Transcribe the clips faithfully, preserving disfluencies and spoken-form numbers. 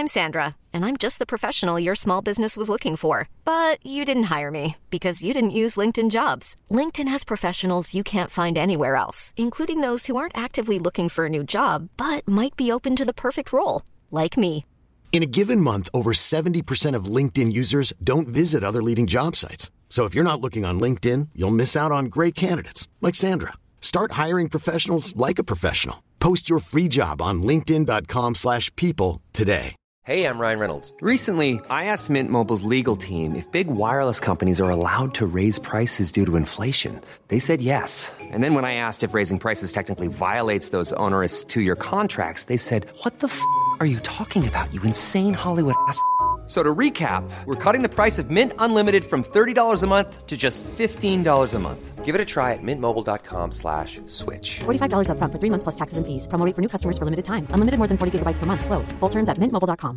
I'm Sandra, and I'm just the professional your small business was looking for. But you didn't hire me because you didn't use LinkedIn Jobs. LinkedIn has professionals you can't find anywhere else, including those who aren't actively looking for a new job, but might be open to the perfect role, like me. In a given month, over seventy percent of LinkedIn users don't visit other leading job sites. So if you're not looking on LinkedIn, you'll miss out on great candidates like Sandra. Start hiring professionals like a professional. Post your free job on linkedin dot com slash people today. Hey, I'm Ryan Reynolds. Recently, I asked Mint Mobile's legal team if big wireless companies are allowed to raise prices due to inflation. They said yes. And then when I asked if raising prices technically violates those onerous two-year contracts, they said, what the f*** are you talking about, you insane Hollywood ass f- So to recap, we're cutting the price of Mint Unlimited from thirty dollars a month to just fifteen dollars a month. Give it a try at mintmobile.com slash switch. forty-five dollars up front for three months plus taxes and fees. Promo rate for new customers for limited time. Unlimited more than forty gigabytes per month. Slows full terms at mint mobile dot com.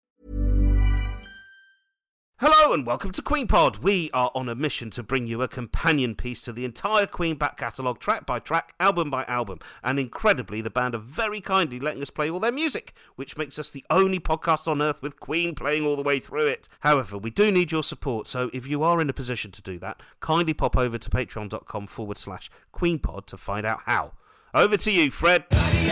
Hello and welcome to Queen Pod. We are on a mission to bring you a companion piece to the entire Queen back catalogue, track by track, album by album. And incredibly, the band are very kindly letting us play all their music, which makes us the only podcast on earth with Queen playing all the way through it. However, we do need your support, so if you are in a position to do that, kindly pop over to patreon.com forward slash QueenPod to find out how. Over to you, Fred.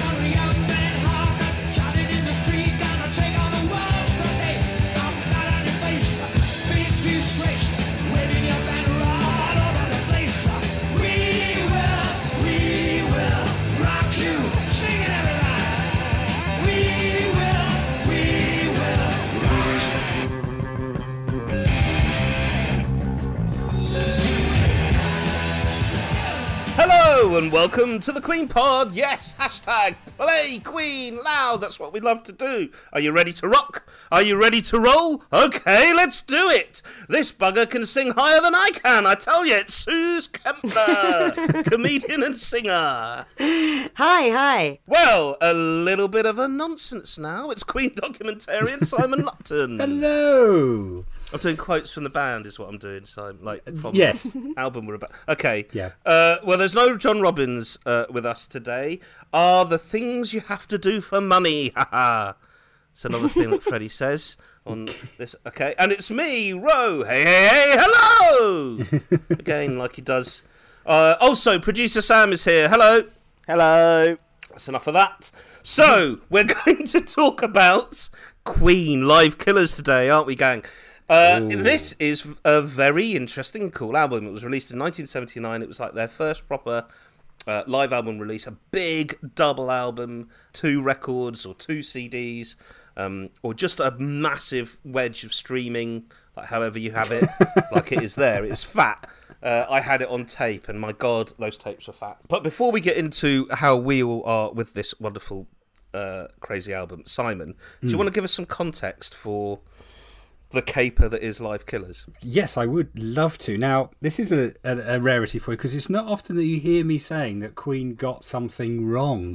Hello and welcome to the Queen Pod. Yes, hashtag play Queen loud. That's what we love to do. Are you ready to rock? Are you ready to roll? Okay, let's do it. This bugger can sing higher than I can. I tell you, it's Suze Kempner, comedian and singer. Hi, hi. Well, a little bit of a nonsense now. It's Queen documentarian Simon Lupton. Hello. I'm doing quotes from the band, is what I'm doing. So, like, from yes. the album we're about. Okay. Yeah. Uh, well, there's no John Robbins uh, with us today. Are the things you have to do for money? Haha. It's another thing that Freddie says on this. Okay, and it's me, Ro. Hey, hey, hey, hello. Again, like he does. Uh, also, producer Sam is here. Hello. Hello. That's enough of that. So, we're going to talk about Queen Live Killers today, aren't we, gang? Uh, this is a very interesting and cool album. It was released in nineteen seventy-nine. It was like their first proper uh, live album release, a big double album, two records or two C Ds, um, or just a massive wedge of streaming, like however you have it, like it is there. It's fat. Uh, I had it on tape, and my God, those tapes are fat. But before we get into how we all are with this wonderful, uh, crazy album, Simon, do you Mm. want to give us some context for the caper that is Live Killers? Yes, I would love to. Now, this is a, a, a rarity for you because it's not often that you hear me saying that Queen got something wrong.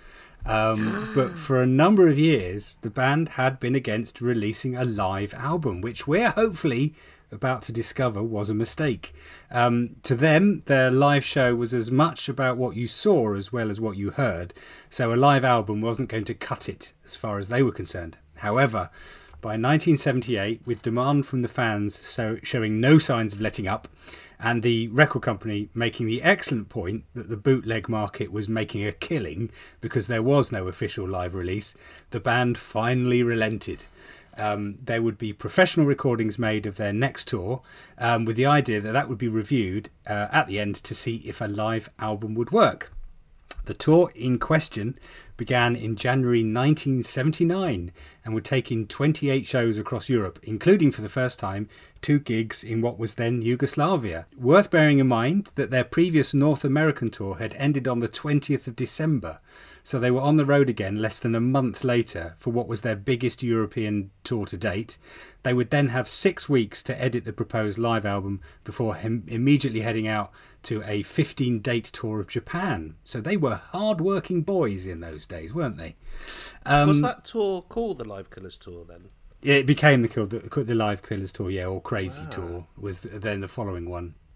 Um, but for a number of years, the band had been against releasing a live album, which we're hopefully about to discover was a mistake. Um, to them, their live show was as much about what you saw as well as what you heard. So a live album wasn't going to cut it as far as they were concerned. However, by nineteen seventy-eight, with demand from the fans so showing no signs of letting up, and the record company making the excellent point that the bootleg market was making a killing because there was no official live release, the band finally relented. Um, there would be professional recordings made of their next tour, um, with the idea that that would be reviewed uh, at the end to see if a live album would work. The tour in question began in January nineteen seventy-nine and would take in twenty-eight shows across Europe, including for the first time two gigs in what was then Yugoslavia. Worth bearing in mind that their previous North American tour had ended on the twentieth of December, so they were on the road again less than a month later for what was their biggest European tour to date. They would then have six weeks to edit the proposed live album before hem- immediately heading out to a fifteen-date tour of Japan. So they were hard-working boys in those days, weren't they? Um, Was that tour called the Live Killers Tour then? It became the, the, the Live Killers Tour, yeah, or Crazy Wow. Tour was then the following one.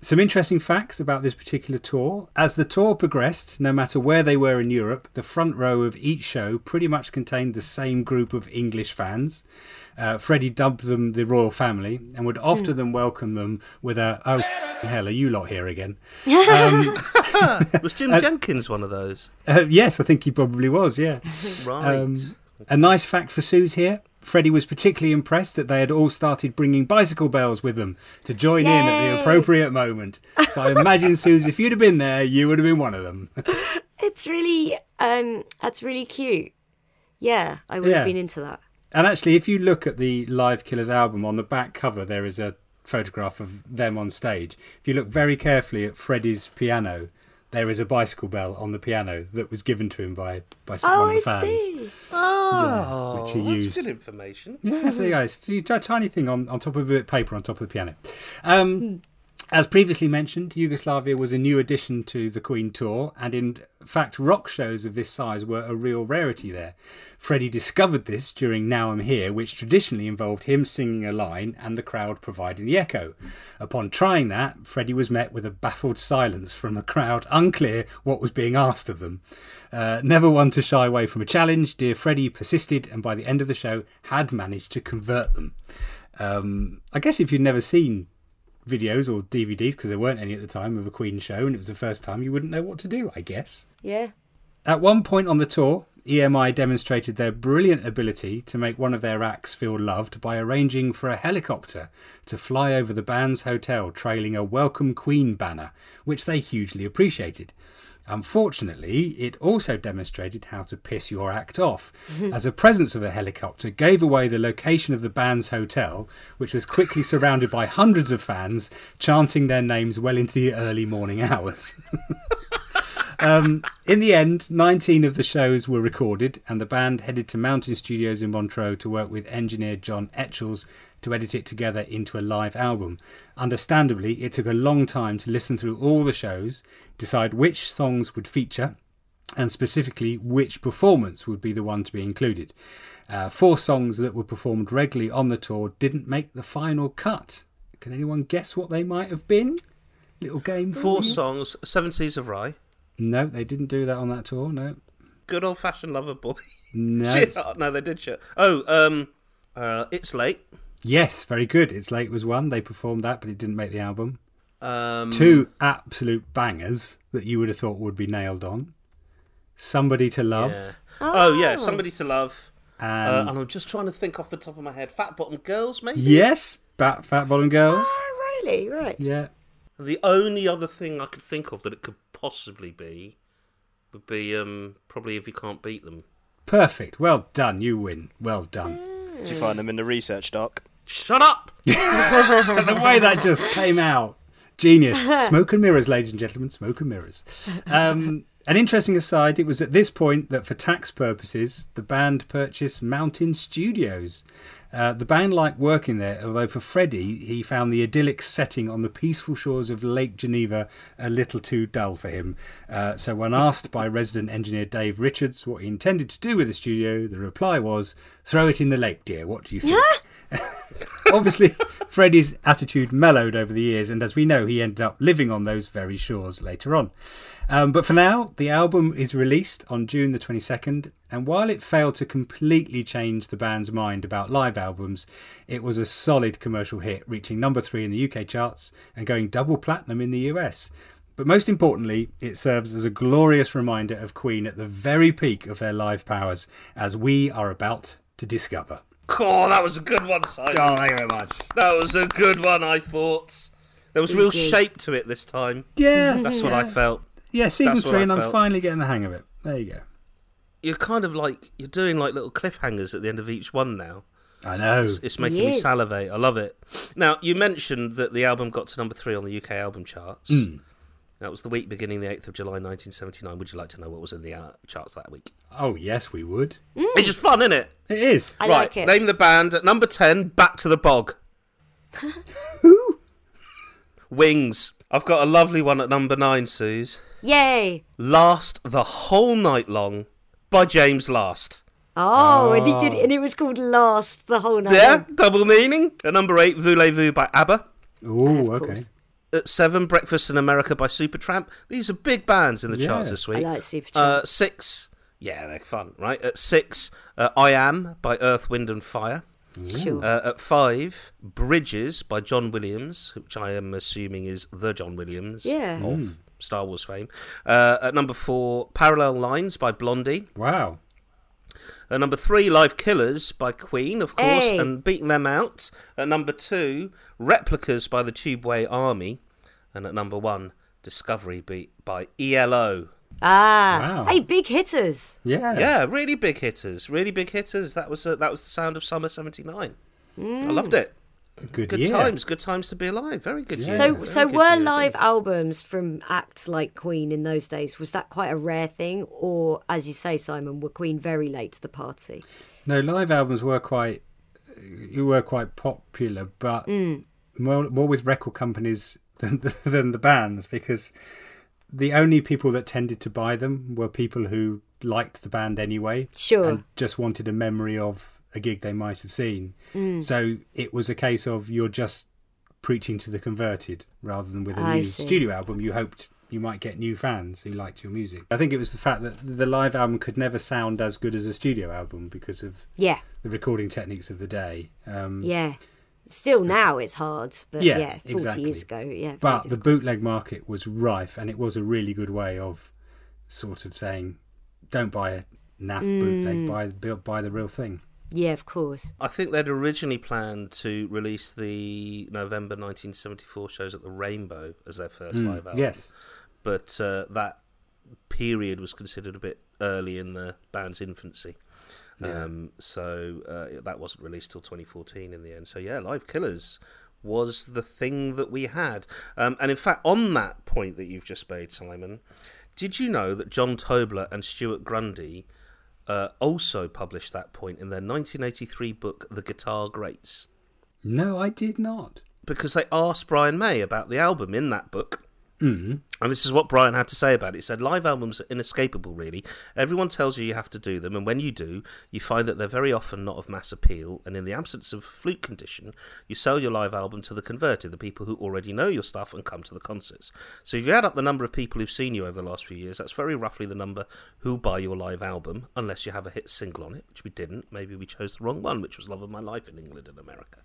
Some interesting facts about this particular tour. As the tour progressed, no matter where they were in Europe, the front row of each show pretty much contained the same group of English fans. Uh, Freddie dubbed them the royal family and would often them welcome them with a, "Oh, hell, are you lot here again?" Um, was Jim uh, Jenkins one of those? Uh, yes, I think he probably was, yeah. Right. Um, a nice fact for Suze here. Freddie was particularly impressed that they had all started bringing bicycle bells with them to join Yay! in at the appropriate moment. So I imagine, Suze, if you'd have been there, you would have been one of them. It's really, um, that's really cute. Yeah, I would Yeah. have been into that. And actually, if you look at the Live Killers album, on the back cover, there is a photograph of them on stage. If you look very carefully at Freddie's piano, there is a bicycle bell on the piano that was given to him by, by some, Oh, one of I the fans. see. Oh, which he that's used. good information. Yeah, there you go. It's a t- tiny thing on, on top of a bit of paper on top of the piano. Um, as previously mentioned, Yugoslavia was a new addition to the Queen tour, and in fact, rock shows of this size were a real rarity there. Freddie discovered this during Now I'm Here, which traditionally involved him singing a line and the crowd providing the echo. Upon trying that, Freddie was met with a baffled silence from a crowd, unclear what was being asked of them. Uh, never one to shy away from a challenge, dear Freddie persisted, and by the end of the show had managed to convert them. Um, I guess if you'd never seen videos or D V Ds, because there weren't any at the time, of a Queen show and it was the first time, you wouldn't know what to do, I guess. Yeah. At one point on the tour, E M I demonstrated their brilliant ability to make one of their acts feel loved by arranging for a helicopter to fly over the band's hotel trailing a Welcome Queen banner, which they hugely appreciated. Unfortunately, it also demonstrated how to piss your act off, as the presence of the helicopter gave away the location of the band's hotel, which was quickly surrounded by hundreds of fans chanting their names well into the early morning hours. Um, in the end, nineteen of the shows were recorded, and the band headed to Mountain Studios in Montreux to work with engineer John Etchells to edit it together into a live album. Understandably, it took a long time to listen through all the shows, decide which songs would feature, and specifically which performance would be the one to be included. Uh, four songs that were performed regularly on the tour didn't make the final cut. Can anyone guess what they might have been? Little game for Four you. songs, Seven Seas of Rye. No, they didn't do that on that tour, no. Good old fashioned Lover Boy. No. Shit, it's- oh, no, they did shit. Oh, um, uh, It's Late. Yes, very good. It's Late was one. They performed that, but it didn't make the album. Um, Two absolute bangers that you would have thought would be nailed on. Somebody to Love. Yeah. Oh. yeah, Somebody to Love. And Uh, and I'm just trying to think off the top of my head. Fat Bottom Girls, maybe? yes, Bat, Fat Bottom Girls. Oh, really? Right. Yeah. The only other thing I could think of that it could possibly be would be um, probably If You Can't Beat Them. Perfect. Well done. You win. Well done. Did you find them in the research doc? Shut up! The way that just came out. Genius. Smoke and mirrors, ladies and gentlemen. Smoke and mirrors. Um, an interesting aside, it was at this point that for tax purposes, the band purchased Mountain Studios. Uh, the band liked working there, although for Freddie, he found the idyllic setting on the peaceful shores of Lake Geneva a little too dull for him. Uh, so when asked by resident engineer Dave Richards what he intended to do with the studio, the reply was, "Throw it in the lake, dear. What do you think?" Obviously, Freddie's attitude mellowed over the years, and as we know, he ended up living on those very shores later on. Um, but for now, the album is released on June the twenty-second, and while it failed to completely change the band's mind about live albums, it was a solid commercial hit, reaching number three in the U K charts and going double platinum in the U S. But most importantly, it serves as a glorious reminder of Queen at the very peak of their live powers, as we are about to discover. Oh, that was a good one, Simon. Oh, thank you very much. That was a good one, I thought. There was real shape to it this time. Yeah. That's what I felt. Yeah, season That's what three, I and I'm felt. finally getting the hang of it. There you go. You're kind of like, you're doing like little cliffhangers at the end of each one now. I know. It's, it's making me Yes. salivate. I love it. Now, you mentioned that the album got to number three on the U K album charts. Mm. That was the week beginning the eighth of July nineteen seventy-nine. Would you like to know what was in the uh, charts that week? Oh, yes, we would. It's just fun, isn't it? It is. I right, like it. name the band. At number ten, Back to the Bog. Who? Wings. I've got a lovely one at number nine, Suze. Yay. Last the Whole Night Long by James Last. Oh, and he did, and it was called Last the whole night. Yeah, double meaning. At number eight, Voulez-Vous by ABBA. Oh, okay. course. at seven, Breakfast in America by Supertramp. These are big bands in the Yeah. charts this week. I like Supertramp. Uh, six, yeah, they're fun, right? At six, uh, I Am by Earth, Wind and Fire. Sure. Uh, at five, Bridges by John Williams, which I am assuming is the John Williams Yeah. of Mm. Star Wars fame. Uh, at number four, Parallel Lines by Blondie. Wow. At number three, Live Killers by Queen, of course, Hey. and beating them out. At number two, Replicas by the Tubeway Army. And at number one, Discovery Beat by E L O. Ah. Wow. Hey, big hitters. Yeah. Yeah, really big hitters, really big hitters. That was uh, that was the sound of summer seventy-nine. Mm. I loved it. Good, Good year. times, good times to be alive. Very good year. So, Very so good were year. live albums from acts like Queen in those days? Was that quite a rare thing, or, as you say, Simon, were Queen very late to the party? No, live albums were quite, you were quite popular, but Mm. more, more with record companies than the, than the bands, because the only people that tended to buy them were people who liked the band anyway, Sure. and just wanted a memory of a gig they might have seen. Mm. So it was a case of you're just preaching to the converted rather than with a I new see. studio album. You hoped you might get new fans who liked your music. I think it was the fact that the live album could never sound as good as a studio album because of Yeah, the recording techniques of the day. Um, yeah. Still now it's hard, but Yeah, yeah, forty exactly. years ago, yeah. very But the difficult. bootleg market was rife, and it was a really good way of sort of saying, don't buy a naff bootleg, buy, buy the real thing. Yeah, of course. I think they'd originally planned to release the November nineteen seventy-four shows at the Rainbow as their first Mm, live album. yes. But uh, that period was considered a bit early in the band's infancy. Yeah. Um, so uh, that wasn't released till twenty fourteen in the end. So yeah, Live Killers was the thing that we had. Um, and in fact, on that point that you've just made, Simon, did you know that John Tobler and Stuart Grundy uh, also published that point in their nineteen eighty-three book, The Guitar Greats? No, I did not. Because they asked Brian May about the album in that book. Mm. And this is what Brian had to say about it. He said, live albums are inescapable, really. Everyone tells you you have to do them, and when you do, you find that they're very often not of mass appeal, and in the absence of fluke condition, you sell your live album to the converted, the people who already know your stuff and come to the concerts. So if you add up the number of people who've seen you over the last few years, that's very roughly the number who'll buy your live album, unless you have a hit single on it, which we didn't. Maybe we chose the wrong one, which was Love of My Life in England and America.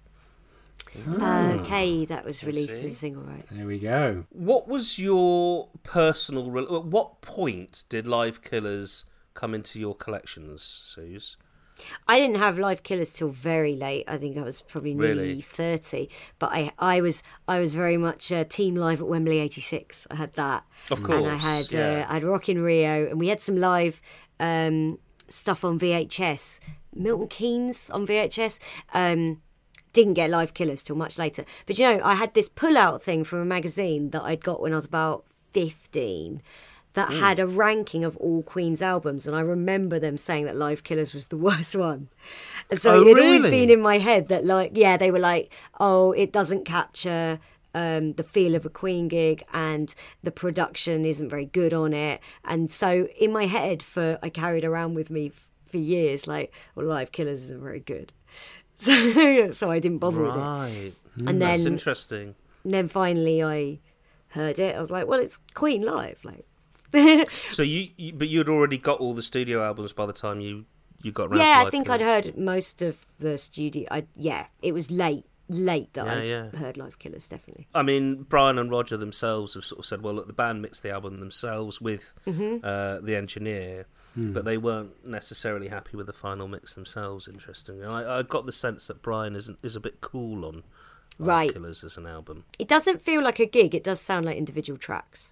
Okay, that was released see. as a single, right? There we go. What was your personal... Re- at what point did Live Killers come into your collections, Suze? I didn't have Live Killers till very late. I think I was probably nearly Really? thirty. But I, I was, I was very much uh, Team Live at Wembley eighty-six. I had that, Of and I course, had, yeah. uh, I had Rock in Rio, and we had some live um, stuff on V H S. Milton Keynes on V H S. Um, didn't get Live Killers till much later. But you know, I had this pull-out thing from a magazine that I'd got when I was about fifteen. That Mm. had a ranking of all Queen's albums, and I remember them saying that Live Killers was the worst one. And so Oh, it had always really? been in my head that, like, yeah, they were like, oh, it doesn't capture um, the feel of a Queen gig, and the production isn't very good on it. And so in my head, for I carried around with me f- for years, like, well, Live Killers isn't very good. So, so I didn't bother with it. Right. And That's then, interesting. and then finally I heard it. I was like, well, it's Queen live, like. So you, you, but you'd already got all the studio albums by the time you, you got around to Yeah, I Live think Killers. I'd heard most of the studio. I yeah, it was late, late that Yeah, I yeah. heard Live Killers, definitely. I mean, Brian and Roger themselves have sort of said, well, look, the band mixed the album themselves with Mm-hmm. uh, the engineer, but they weren't necessarily happy with the final mix themselves, interestingly. And I, I got the sense that Brian is, is a bit cool on Live Right. Killers as an album. It doesn't feel like a gig. It does sound like individual tracks.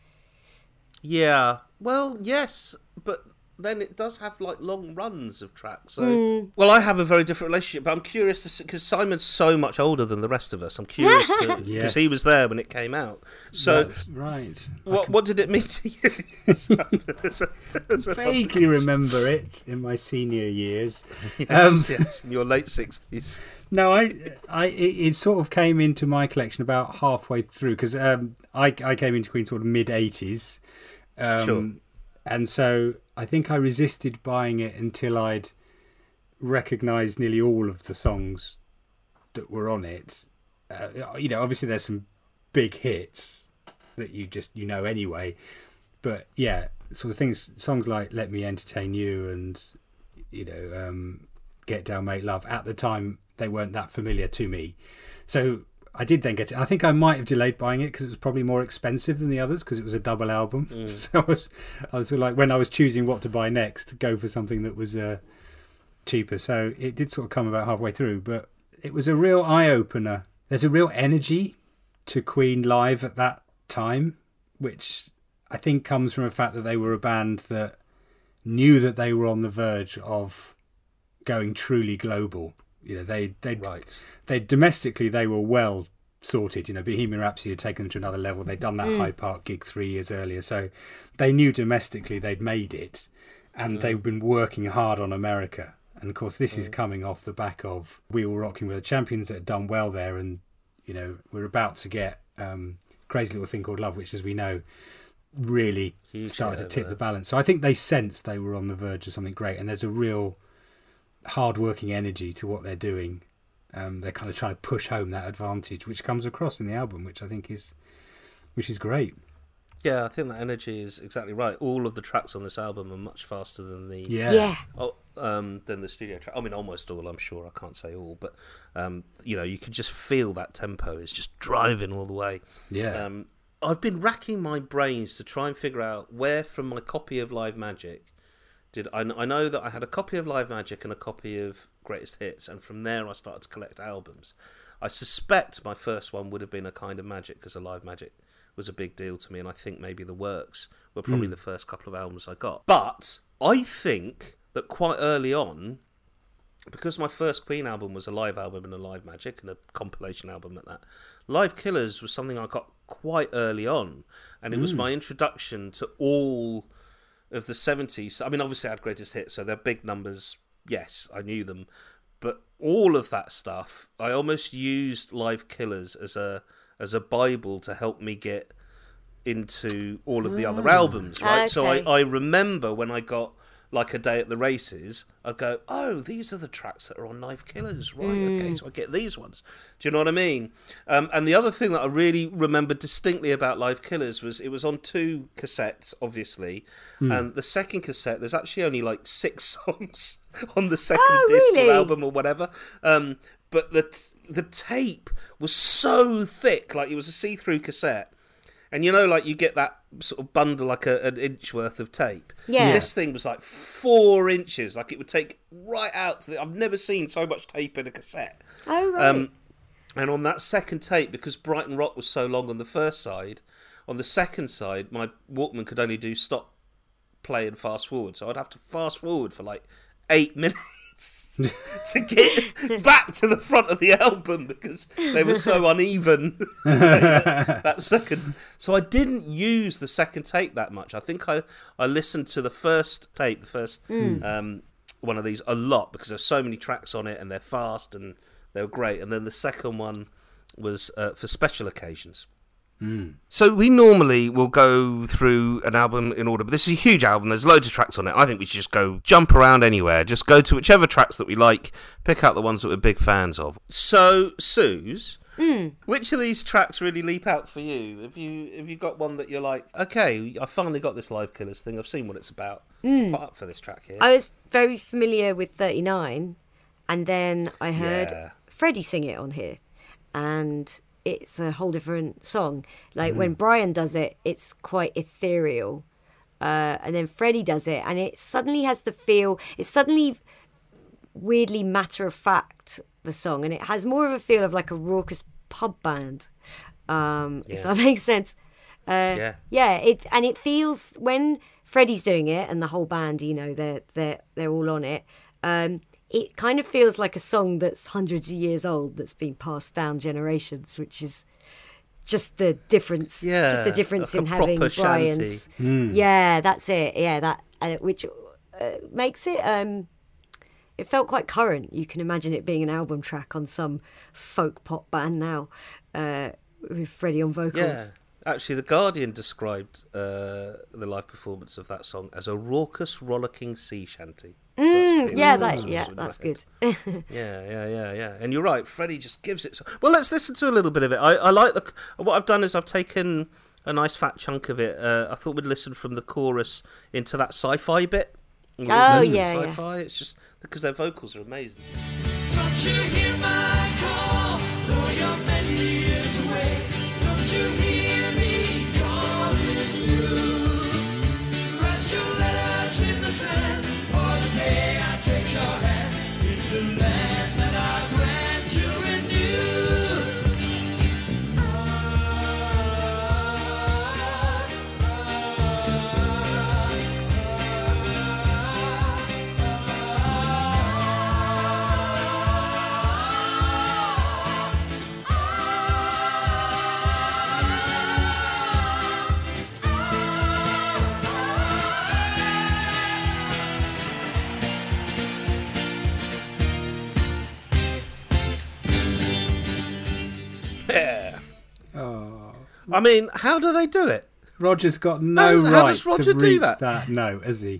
Yeah, well, yes, but then it does have like long runs of tracks. So, Hmm. well, I have a very different relationship, but I'm curious to because Simon's so much older than the rest of us. I'm curious to because Yes. he was there when it came out. So, That's right. what what did it mean to you? As a- as a- Vaguely remember it in my senior years. yes, Um, yes, in your late sixties. No, I, I, it, it sort of came into my collection about halfway through because um, I, I came into Queen sort of mid eighties, um, Sure. and so I think I resisted buying it until I'd recognised nearly all of the songs that were on it. Uh, you know, obviously there's some big hits that you just you know anyway. But yeah, sort of things, songs like "Let Me Entertain You" and you know um, "Get Down, Make Love." At the time, they weren't that familiar to me, so I did then get it. I think I might have delayed buying it because it was probably more expensive than the others because it was a double album. Mm. So I was, I was sort of like when I was choosing what to buy next, go for something that was uh, cheaper. So it did sort of come about halfway through, but it was a real eye opener. There's a real energy to Queen live at that time, which I think comes from the fact that they were a band that knew that they were on the verge of going truly global. You know, they they right. they domestically they were well sorted. You know, Bohemian Rhapsody had taken them to another level. They'd done that mm. Hyde Park gig three years earlier, so they knew domestically they'd made it, and mm. they've been working hard on America. And of course, this mm. is coming off the back of We Were Rocking With the Champions that had done well there, and you know, we're about to get um, Crazy Little Thing Called Love, which, as we know, really Huge started to tip there. the balance. So I think they sensed they were on the verge of something great, and there's a real hard-working energy to what they're doing. Um, they're kind of trying to push home that advantage, which comes across in the album, which I think is, which is great. Yeah, I think that energy is exactly right. All of the tracks on this album are much faster than the yeah, yeah. Oh, um, than the studio track. I mean, almost all. I'm sure I can't say all, but um, you know, you can just feel that tempo is just driving all the way. Yeah. Um, I've been racking my brains to try and figure out where from my copy of Live Magic. Did I, I know that I had a copy of Live Magic and a copy of Greatest Hits, and from there I started to collect albums. I suspect my first one would have been A Kind of Magic, because a Live Magic was a big deal to me, and I think maybe The Works were probably mm. the first couple of albums I got. But I think that quite early on, because my first Queen album was a live album and a Live Magic and a compilation album at that, Live Killers was something I got quite early on, and it mm. was my introduction to all of the seventies. I mean, obviously I had Greatest Hits, so they're big numbers. Yes, I knew them. But all of that stuff, I almost used Live Killers as a as a Bible to help me get into all of the other albums, right? Okay. So I, I remember when I got like A Day at the Races, I'd go, oh, these are the tracks that are on Live Killers, right? Mm. Okay, so I get these ones. Do you know what I mean? Um, and the other thing that I really remember distinctly about Live Killers was it was on two cassettes, obviously, mm. and the second cassette, there's actually only like six songs on the second oh, disc really? or album or whatever. Um, but the the tape was so thick, like it was a see-through cassette. And you know, like you get that sort of bundle, like a, an inch worth of tape. Yeah. This thing was like four inches. Like it would take right out to the... I've never seen so much tape in a cassette. Oh, right. Um, and on that second tape, because Brighton Rock was so long on the first side, on the second side, my Walkman could only do stop, play, and fast forward. So I'd have to fast forward for like eight minutes. to get back to the front of the album because they were so uneven. that, that second, so I didn't use the second tape that much. I think I, I listened to the first tape, the first mm. um, one of these a lot because there's so many tracks on it and they're fast and they were great. And then the second one was uh, for special occasions. Mm. So we normally will go through an album in order, but this is a huge album. There's loads of tracks on it. I think we should just go jump around anywhere. Just go to whichever tracks that we like, pick out the ones that we're big fans of. So, Suze, mm. which of these tracks really leap out for you? Have you have you got one that you're like, okay, I finally got this Live Killers thing. I've seen what it's about. Mm. Quite up for this track here. I was very familiar with thirty-nine, and then I heard yeah. Freddie sing it on here, and it's a whole different song. Like mm. when Brian does it, it's quite ethereal. Uh, and then Freddie does it, and it suddenly has the feel, it's suddenly weirdly matter of fact, the song, and it has more of a feel of like a raucous pub band, um, yeah. if that makes sense. Uh, yeah. Yeah, it and it feels, when Freddie's doing it and the whole band, you know, they're, they're, they're all on it, um, it kind of feels like a song that's hundreds of years old that's been passed down generations, which is just the difference. Yeah, just the difference like in having Brian's. Mm. Yeah, that's it. Yeah, that uh, which uh, makes it. Um, it felt quite current. You can imagine it being an album track on some folk pop band now, uh, with Freddie on vocals. Yeah. Actually, The Guardian described uh, the live performance of that song as a raucous, rollicking sea shanty. So Mm, that's yeah, clearly that, what yeah, was in that's my head. good. Yeah, yeah, yeah, yeah. And you're right, Freddie just gives it. So- well, let's listen to a little bit of it. I, I like the. What I've done is I've taken a nice fat chunk of it. Uh, I thought we'd listen from the chorus into that sci-fi bit. And we'll Oh, listen to yeah, yeah. sci-fi. It's just because their vocals are amazing. Don't you hear my call? Though you're many years away, don't you hear me calling you? Write your letters in the sand for the day I take your hand in the land that I grant you renew. Yeah. Oh. I mean, how do they do it? Roger's got no How does- how right does Roger to do reach that? that note, has he?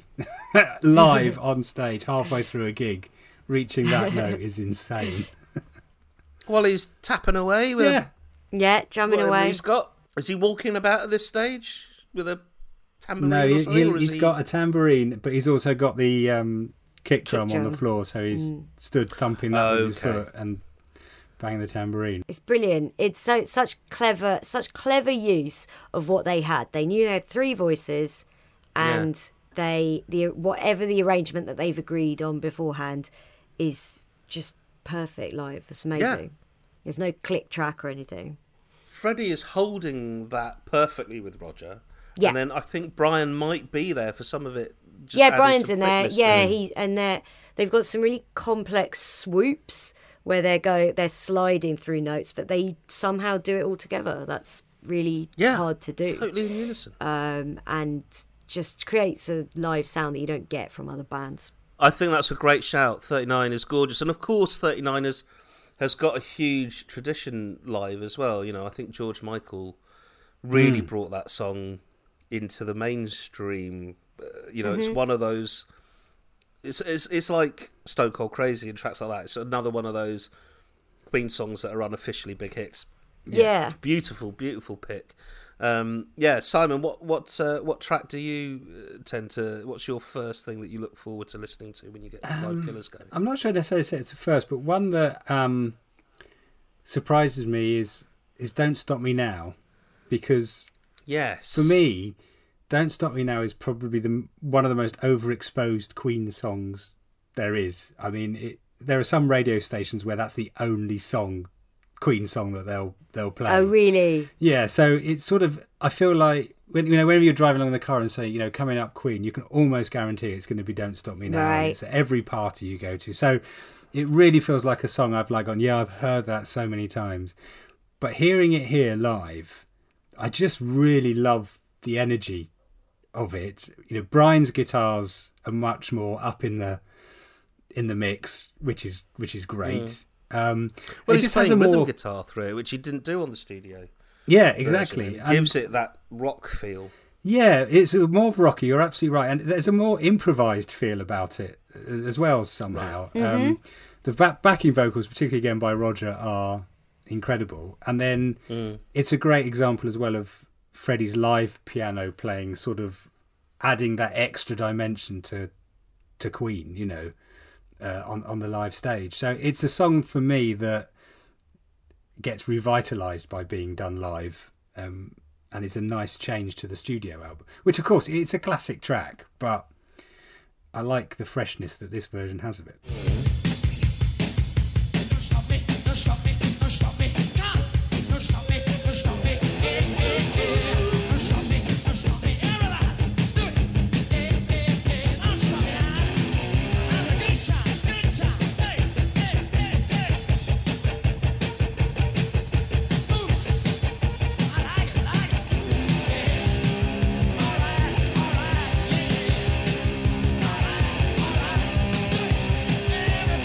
Live on stage, halfway through a gig, reaching that note is insane. While he's tapping away with Yeah. Yeah, drumming whatever away. he's got. Is he walking about at this stage with a tambourine No, or he, something? he, or is he's he... got a tambourine, but he's also got the um, kick drum on the drum. floor, so he's stood thumping that with his Okay. foot and banging the tambourine. It's brilliant. It's so such clever, such clever use of what they had. They knew they had three voices, and they the whatever the arrangement that they've agreed on beforehand is just perfect live. It's amazing. Yeah. There's no click track or anything. Freddie is holding that perfectly with Roger. Yeah. And then I think Brian might be there for some of it. Just yeah, adding Brian's some in there. thickness to Yeah, it. he's and they they've got some really complex swoops where they go they're sliding through notes, but they somehow do it all together. That's really yeah, hard to do. Totally in unison. Um, and just creates a live sound that you don't get from other bands. I think that's a great shout. thirty-nine is gorgeous. And of course, thirty-nine has, has got a huge tradition live as well. You know, I think George Michael really Mm. brought that song into the mainstream. Uh, you know, Mm-hmm. it's one of those... It's, it's it's like Stone Cold Crazy and tracks like that. It's another one of those Queen songs that are unofficially big hits. Yeah. Beautiful, beautiful pick. Um, yeah, Simon, what what uh, what track do you uh, tend to? What's your first thing that you look forward to listening to when you get Live Killers going? I'm not sure necessarily say it's the first, but one that um, surprises me is is "Don't Stop Me Now," because Yes, for me, "Don't Stop Me Now" is probably the one of the most overexposed Queen songs there is. I mean, it, there are some radio stations where that's the only song, Queen song, that they'll they'll play. Oh, really? Yeah, so it's sort of, I feel like when you know whenever you're driving along in the car and say, you know, coming up Queen, you can almost guarantee it's going to be "Don't Stop Me Now." Right. And it's at every party you go to, so it really feels like a song I've like gone, yeah, I've heard that so many times, but hearing it here live, I just really love the energy of it. You know, Brian's guitars are much more up in the in the mix, which is which is great. Um, well, it he's just has playing a rhythm more guitar through it, which he didn't do on the studio. yeah, version, exactly. and It And- gives it that rock feel. Yeah, it's more rocky. You're absolutely right, and there's a more improvised feel about it as well. Somehow, um, the va- backing vocals, particularly again by Roger, are incredible. And then Mm. it's a great example as well of Freddie's live piano playing, sort of adding that extra dimension to to Queen. You know, uh, on on the live stage. So it's a song for me that gets revitalised by being done live. Um, and it's a nice change to the studio album, which of course it's a classic track, but I like the freshness that this version has of it. Don't stop me, don't stop me, don't stop me, don't stop me, don't stop me, eh, eh, eh. Don't stop me, don't stop me, everybody, do it, eh, eh, eh. Don't stop me, have a good time, good time, hey, hey, hey, hey. Ooh, I like it, like it, yeah. All right, all right, yeah. All right, all right, do it,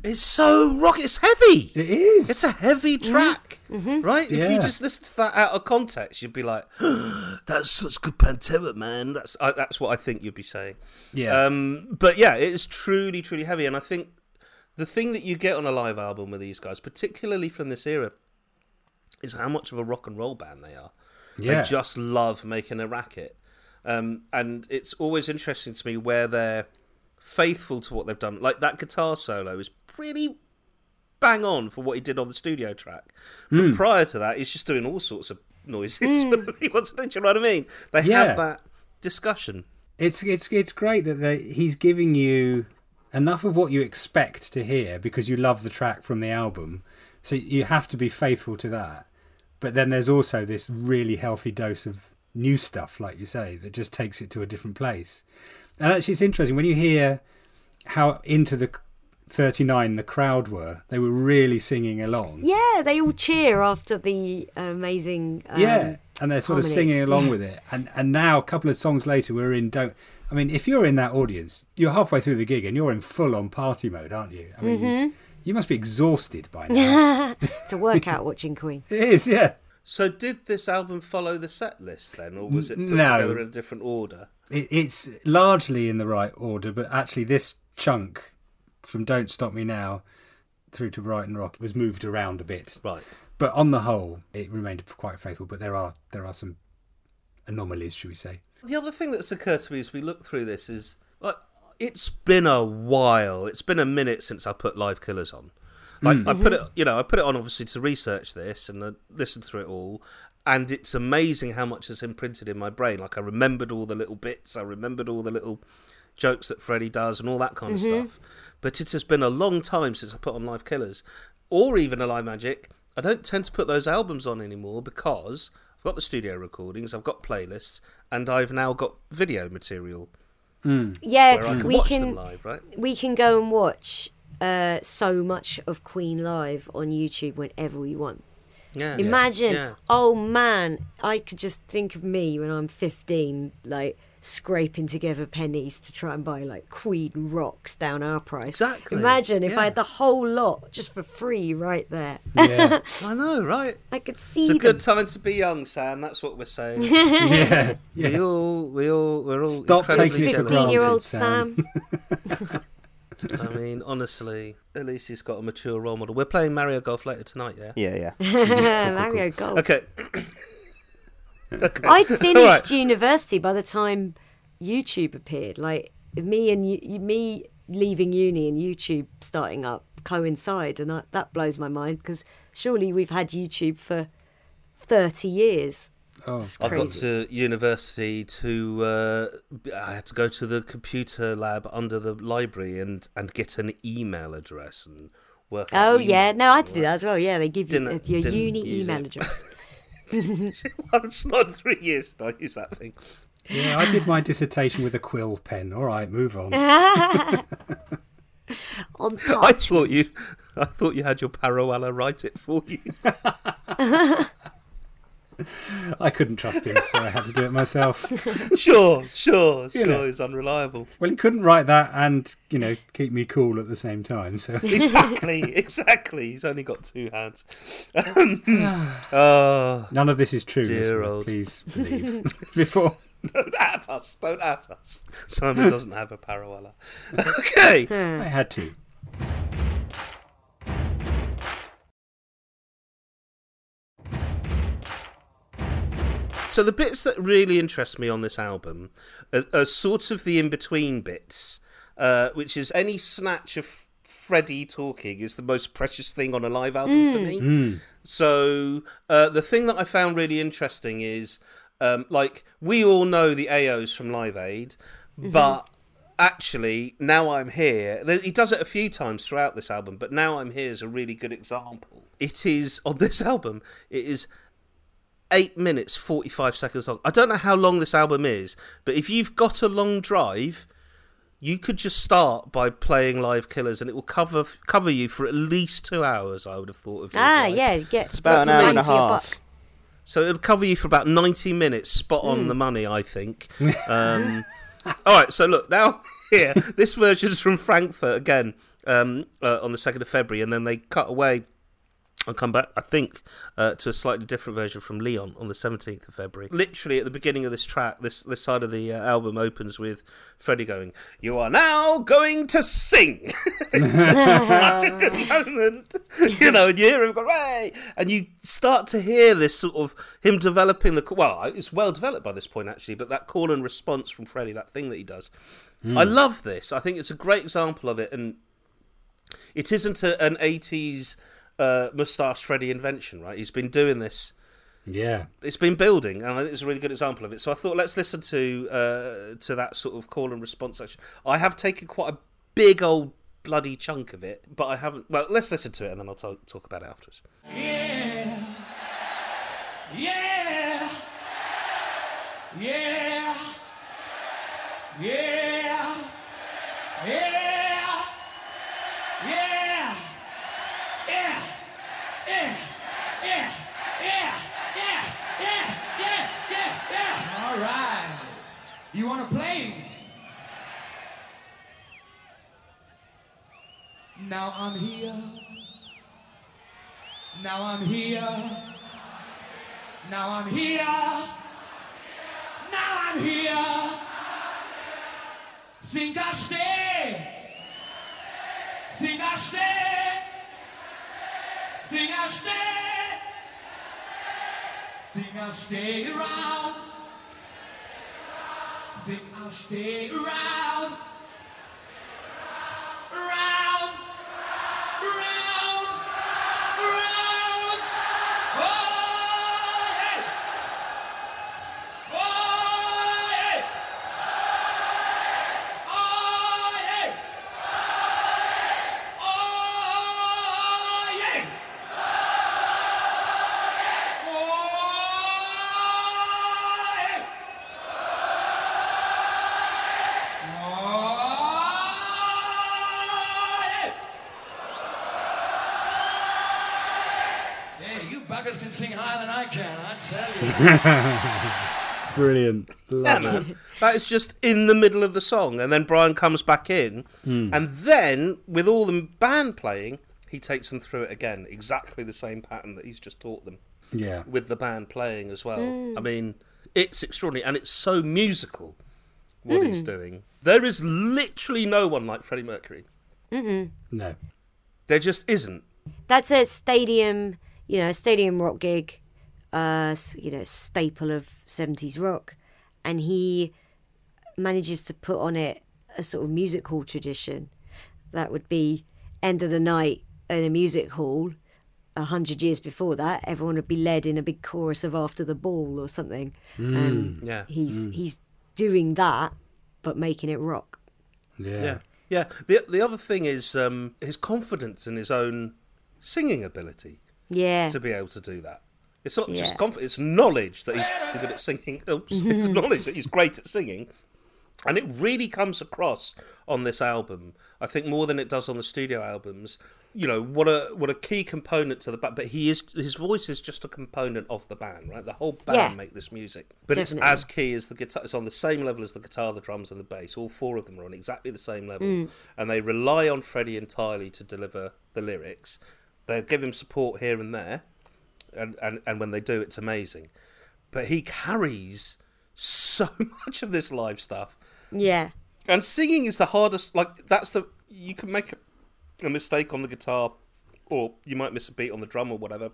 It's so rock. It's heavy. It is. It's a heavy track, Mm-hmm. right? If Yeah. you just listen to that out of context, you'd be like, "That's such good Pantera, man." That's I, that's what I think you'd be saying. Yeah. Um, but yeah, it is truly, truly heavy, and I think the thing that you get on a live album with these guys, particularly from this era, is how much of a rock and roll band they are. Yeah. They just love making a racket. Um, and it's always interesting to me where they're faithful to what they've done. Like, that guitar solo is pretty bang on for what he did on the studio track. But Mm. prior to that, he's just doing all sorts of noises. He wants to do, you know what I mean? They Yeah. have that discussion. It's it's it's great that they, he's giving you enough of what you expect to hear because you love the track from the album. So you have to be faithful to that. But then there's also this really healthy dose of new stuff, like you say, that just takes it to a different place. And actually, it's interesting when you hear how into the thirty-nine the crowd were. They were really singing along. Yeah, they all cheer after the amazing. Um, Yeah, and they're sort of harmonies. singing along Yeah. with it. And and now, a couple of songs later, we're in Don't... I mean, if you're in that audience, you're halfway through the gig and you're in full-on party mode, aren't you? I mean, Mm-hmm. you, you must be exhausted by now. It's a workout watching Queen. It is, yeah. So did this album follow the set list then, or was it put No. together in a different order? It, it's largely in the right order, but actually this chunk from Don't Stop Me Now through to Brighton Rock was moved around a bit. Right. But on the whole, it remained quite faithful, but there are there are some anomalies, should we say. The other thing that's occurred to me as we look through this is, like, it's been a while. It's been a minute since I put Live Killers on. Like, I put it, you know, I put it on obviously to research this and I listened through it all, and it's amazing how much has imprinted in my brain. Like, I remembered all the little bits, I remembered all the little jokes that Freddie does and all that kind of stuff. But it has been a long time since I put on Live Killers, or even Alive Magic. I don't tend to put those albums on anymore because I've got the studio recordings, I've got playlists, and I've now got video material where I Yeah, can we watch can them live, right? we can go and watch uh, so much of Queen live on YouTube whenever we want. Yeah. Imagine, Yeah. oh man, I could just think of me when I'm fifteen, like scraping together pennies to try and buy like Queen rocks down our price. Exactly, Imagine if yeah. I had the whole lot just for free right there. Yeah, I know, right? I could see It's a them. good time to be young, Sam. That's what we're saying. yeah, We yeah. all, we all, we're all Stop incredibly taking it for jealous. fifteen-year-old Sam. Sam. I mean, honestly, at least he's got a mature role model. We're playing Mario Golf later tonight, yeah. Yeah, yeah. Mario Golf. Okay. okay. I'd finished All right. university by the time YouTube appeared. Like me and you, me leaving uni and YouTube starting up coincide, and I, that blows my mind because surely we've had YouTube for thirty years. Oh, It's I got crazy. to university to. Uh, I had to go to the computer lab under the library and, and get an email address and work. out Oh email yeah, no, I had to and do that as well. Yeah, they give you Didn't- it's your didn't uni use email it. address. Once, not three years. Did I use that thing? yeah, I did my dissertation with a quill pen. All right, move on. On I touch. thought you. I thought you had your Parawalla write it for you. I couldn't trust him, so I had to do it myself. Sure, sure, sure. know. He's unreliable. Well, he couldn't write that and, you know, keep me cool at the same time. So Exactly, exactly. He's only got two hands. oh, none of this is true. Dear listener, old- please believe. Before don't at us! Don't at us. Simon doesn't have a Parawalla. Okay. I had to. So the bits that really interest me on this album are, are sort of the in-between bits, uh, which is any snatch of Freddie talking is the most precious thing on a live album for me. So uh, the thing that I found really interesting is, um, like, we all know the A Os from Live Aid, but actually, Now I'm Here, th- he does it a few times throughout this album, but Now I'm Here is a really good example. It is, on this album, it is eight minutes, forty-five seconds long. I don't know how long this album is, but if you've got a long drive, you could just start by playing Live Killers and it will cover cover you for at least two hours, I would have thought of your Ah, drive. yeah, get It's about an lots of hour and a bang for your half. buck. So it'll cover you for about ninety minutes, spot on Hmm. the money, I think. Um, all right, so look, now here, this version's from Frankfurt again. um, uh, on the second of February, and then they cut away and come back, I think, uh, to a slightly different version from Leon on the seventeenth of February. Literally at the beginning of this track, this this side of the uh, album opens with Freddie going, "You are now going to sing." It's such a good moment. You know, and you hear him go, "Hey!" And you start to hear this sort of him developing the, well, it's well developed by this point actually, but that call and response from Freddie, that thing that he does. Mm. I love this. I think it's a great example of it, and it isn't a, an eighties Uh, moustache Freddie invention, right? He's been doing this. Yeah, it's been building, and I think it's a really good example of it. So I thought, let's listen to uh, to that sort of call and response section. I have taken quite a big old bloody chunk of it, but I haven't. Well, let's listen to it, and then I'll talk, talk about it afterwards. Yeah, yeah, yeah, yeah, yeah. Yeah, yeah, yeah, yeah, yeah, yeah, yeah, yeah. All right. You want to play? Now I'm here. Now I'm here. Now I'm here. Now I'm here. Think I'll stay. Think I'll stay. Think I'll stay, think I'll stay around, think I'll stay around, around, around, around, oh hey, oh hey, oh hey, oh yeah. Can sing higher than I can, I tell you. Brilliant. Love yeah, it. Man. That is just in the middle of the song, and then Brian comes back in, mm. and then, with all the band playing, he takes them through it again, exactly the same pattern that he's just taught them. Yeah. With the band playing as well. Mm. I mean, it's extraordinary, and it's so musical, what mm. he's doing. There is literally no one like Freddie Mercury. Mm-mm. No. There just isn't. That's a stadium... You know, a stadium rock gig, uh, you know, staple of seventies rock. And he manages to put on it a sort of music hall tradition. That would be end of the night in a music hall. A hundred years before that, everyone would be led in a big chorus of After the Ball or something. Mm, and yeah. he's mm. he's doing that, but making it rock. Yeah. Yeah. Yeah. The, the other thing is um, his confidence in his own singing ability. Yeah, to be able to do that. It's not yeah. just confidence, it's knowledge that he's good at singing. Oops, it's knowledge that he's great at singing. And it really comes across on this album, I think more than it does on the studio albums. You know, what a what a key component to the band. But he is his voice is just a component of the band, right? The whole band yeah. make this music. But Definitely. It's as key as the guitar. It's on the same level as the guitar, the drums and the bass. All four of them are on exactly the same level. Mm. And they rely on Freddie entirely to deliver the lyrics. They give him support here and there, and, and, and when they do, it's amazing. But he carries so much of this live stuff. Yeah. And singing is the hardest, like, that's the, you can make a, a mistake on the guitar, or you might miss a beat on the drum or whatever,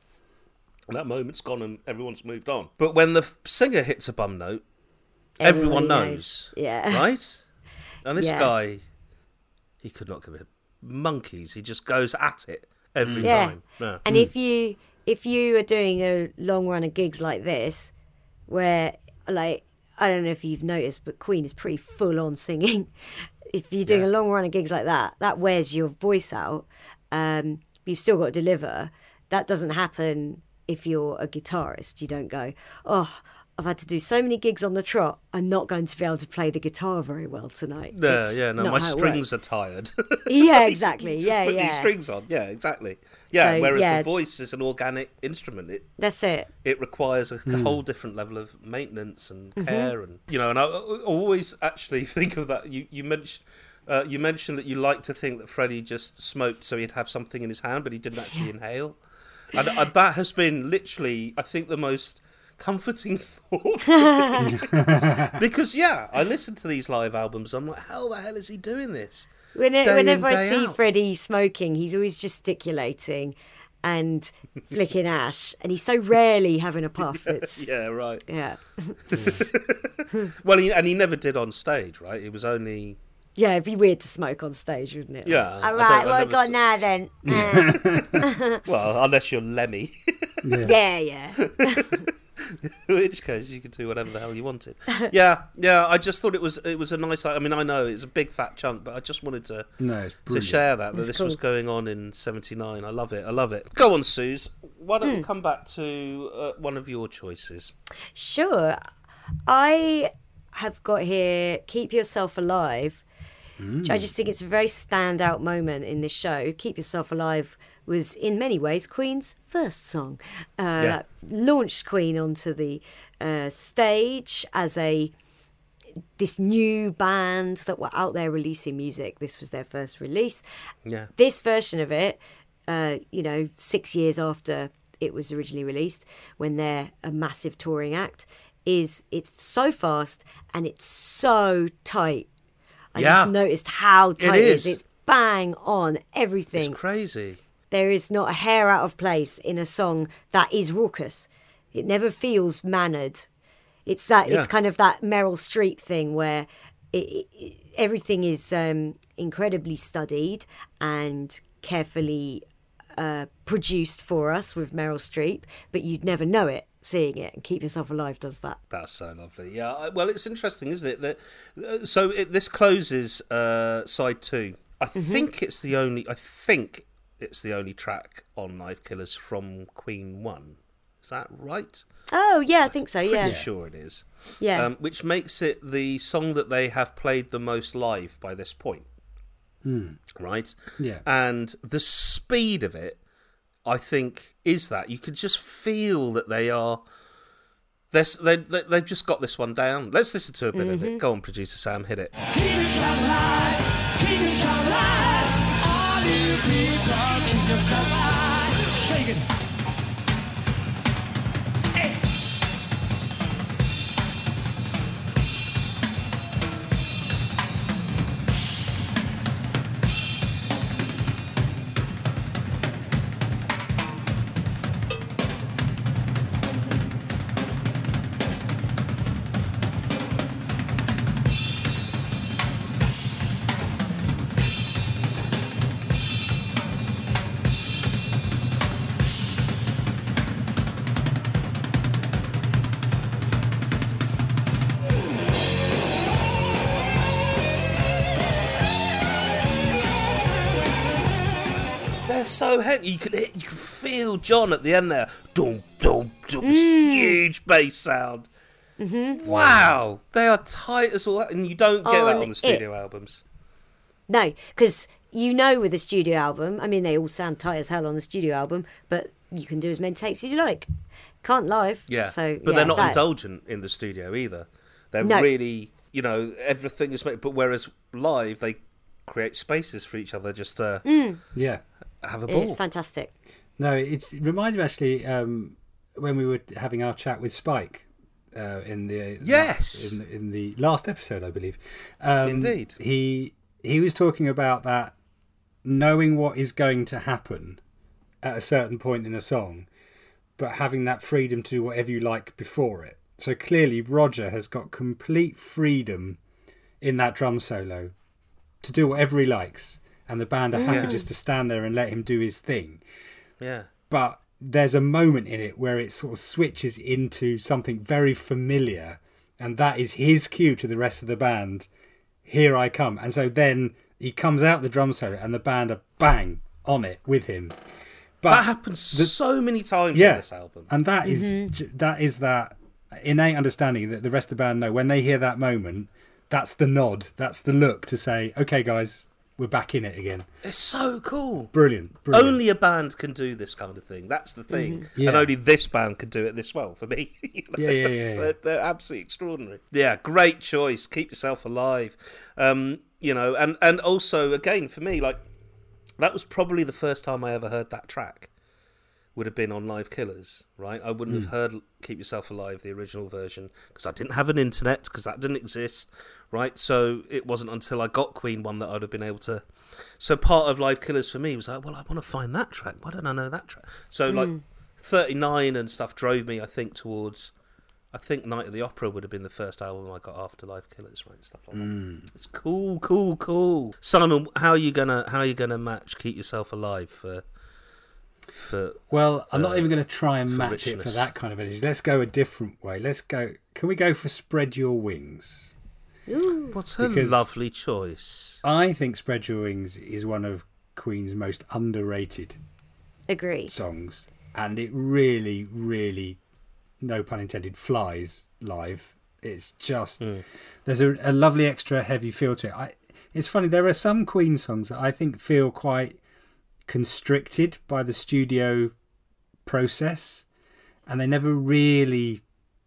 and that moment's gone and everyone's moved on. But when the singer hits a bum note, everyone knows. knows. Yeah. Right? And this yeah. guy, he could not give a monkeys. He just goes at it. Every yeah. time. Yeah. And mm. if you if you are doing a long run of gigs like this, where like I don't know if you've noticed, but Queen is pretty full on singing. If you're doing yeah. a long run of gigs like that, that wears your voice out. Um, you've still got to deliver. That doesn't happen if you're a guitarist. You don't go, oh, I've had to do so many gigs on the trot, I'm not going to be able to play the guitar very well tonight. Yeah, it's yeah, no, my strings are tired. Yeah, exactly. Yeah, put yeah. these strings on. Yeah, exactly. Yeah, so, whereas yeah, the voice is an organic instrument. It, that's it. It requires a mm. whole different level of maintenance and care, mm-hmm. and you know. And I, I always actually think of that. You you mentioned Uh, you mentioned that you like to think that Freddie just smoked so he'd have something in his hand, but he didn't actually inhale. And, and that has been literally, I think, the most comforting thought. Because, yeah, I listen to these live albums. I'm like, how the hell is he doing this? When it, Day whenever in, I day see out. Freddie smoking, he's always gesticulating and flicking ash, and he's so rarely having a puff. It's Yeah, right. yeah, Well, he, and he never did on stage, right? It was only... yeah. It'd be weird to smoke on stage, wouldn't it? Yeah, I All don't- right, I what I never got saw- now then? Uh, Well, unless you're Lemmy. yeah, yeah. In which case, you could do whatever the hell you wanted. Yeah, yeah. I just thought it was it was a nice. I mean, I know it's a big fat chunk, but I just wanted to No, it's to brilliant. share that that It's this cool. was going on in seventy-nine. I love it. I love it. Go on, Suze. Why don't we Hmm. come back to uh, one of your choices? Sure. I have got here Keep Yourself Alive, which I just think it's a very standout moment in this show. Keep Yourself Alive was, in many ways, Queen's first song. Uh, Yeah. Launched Queen onto the uh, stage as a this new band that were out there releasing music. This was their first release. Yeah. This version of it, uh, you know, six years after it was originally released, when they're a massive touring act, is it's so fast and it's so tight. I Yeah. just noticed how tight it is. is. It's bang on everything. It's crazy. There is not a hair out of place in a song that is raucous. It never feels mannered. It's that. Yeah. It's kind of that Meryl Streep thing where it, it, everything is um, incredibly studied and carefully uh, produced for us with Meryl Streep, but you'd never know it seeing it. And Keep Yourself Alive does that. That's so lovely. Yeah. I- Well, it's interesting, isn't it? That uh, so it, this closes uh, side two. I Mm-hmm. think it's the only. I think it's the only track on Knife Killers from Queen One. Is that right? Oh yeah, I think so. Yeah, Pretty sure it is. yeah. Um, which makes it the song that they have played the most live by this point. Right? Yeah. And the speed of it, I think, is that. You could just feel that they are... They're, s- they, they, they've just got this one down. Let's listen to a bit of it. Go on, producer Sam, hit it. Keep yourself alive, keep yourself alive. All you people, keep yourself alive. Shake it. Hey. They're so heavy. You could hit, you could feel John at the end there. Dum, dum, dum. This huge bass sound. Wow. They are tight as all that. And you don't get that On on the studio albums. No, because you know with a studio album, I mean, they all sound tight as hell on the studio album, but you can do as many takes as you like. Can't live. Yeah, So, but yeah, they're not that- indulgent in the studio either. They're No. really, you know, everything is made. But whereas live, they create spaces for each other just to Yeah. have a ball. It's fantastic. No, it's, it reminded me actually um, when we were having our chat with Spike uh, in the Yes. in, in the last episode, I believe. Um, Indeed. He he was talking about that knowing what is going to happen at a certain point in a song, but having that freedom to do whatever you like before it. So clearly, Roger has got complete freedom in that drum solo to do whatever he likes, and the band are happy Yeah. just to stand there and let him do his thing. Yeah. But there's a moment in it where it sort of switches into something very familiar, and that is his cue to the rest of the band. Here I come. And so then he comes out the drum solo and the band are bang on it with him. But That happens so many times yeah, on this album. and that is j that is that innate understanding that the rest of the band know when they hear that moment. That's the nod. That's the look to say, okay, guys, we're back in it again. It's so cool. Brilliant. brilliant. Only a band can do this kind of thing. That's the thing. Yeah. And only this band can do it this well for me. You know? Yeah, yeah, yeah, yeah. They're, they're absolutely extraordinary. Yeah, great choice. Keep Yourself Alive. Um, you know, and, and also, again, for me, like, that was probably the first time I ever heard that track. Would have been on Live Killers, right? I wouldn't mm. have heard Keep Yourself Alive, the original version, because I didn't have an internet, because that didn't exist, right? So it wasn't until I got Queen one that I'd have been able to... So part of Live Killers for me was like, well, I want to find that track. Why don't I know that track? So mm. like thirty-nine and stuff drove me, I think, towards... I think Night of the Opera would have been the first album I got after Live Killers, right? Stuff like mm. that. It's cool, cool, cool. Simon, how are you gonna how are you gonna match Keep Yourself Alive for... For, well, I'm uh, not even going to try and match richness. it for that kind of energy. Let's go a different way. Let's go. Can we go for Spread Your Wings? Ooh. What a Because lovely choice. I think Spread Your Wings is one of Queen's most underrated Agree. songs, and it really, really, no pun intended, flies live. It's just mm. there's a, a lovely extra heavy feel to it. I, it's funny. There are some Queen songs that I think feel quite constricted by the studio process, and they never really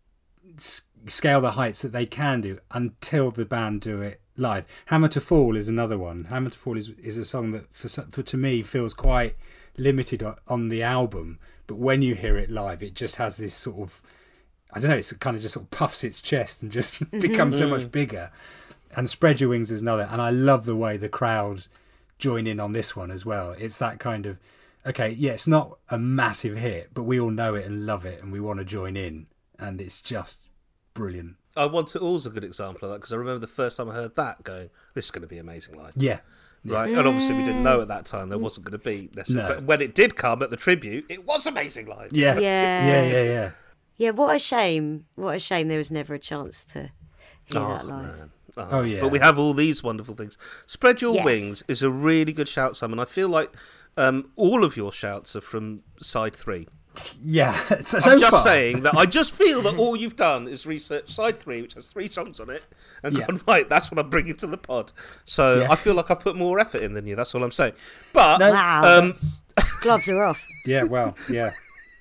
s- scale the heights that they can do until the band do it live. Hammer to Fall is another one. Hammer to Fall is is a song that for, for to me feels quite limited on, on the album, but when you hear it live, it just has this sort of, I don't know, it's kind of just sort of puffs its chest and just mm-hmm. becomes so much bigger. And Spread Your Wings is another, and I love the way the crowd join in on this one as well. It's that kind of, okay, yeah, it's not a massive hit, but we all know it and love it, and we want to join in, and it's just brilliant. I Want It All's a good example of that, because I remember the first time I heard that going, this is going to be amazing live. Yeah. Right, yeah. and obviously we didn't know at that time there wasn't going to be necessarily, no. But when it did come at the tribute, it was amazing live. Yeah, yeah, yeah, yeah, yeah. Yeah, what a shame! What a shame there was never a chance to hear oh, that live. Man. Oh, oh yeah, but we have all these wonderful things. Spread Your yes. Wings is a really good shout, Simon. I feel like um, all of your shouts are from side three. Yeah, so, I'm just far. saying that I just feel that all you've done is research side three, which has three songs on it, and yeah. gone, right, that's what I'm bringing to the pod. So yeah. I feel like I've put more effort in than you. That's all I'm saying. But no, wow, um, gloves are off. Yeah, well, yeah.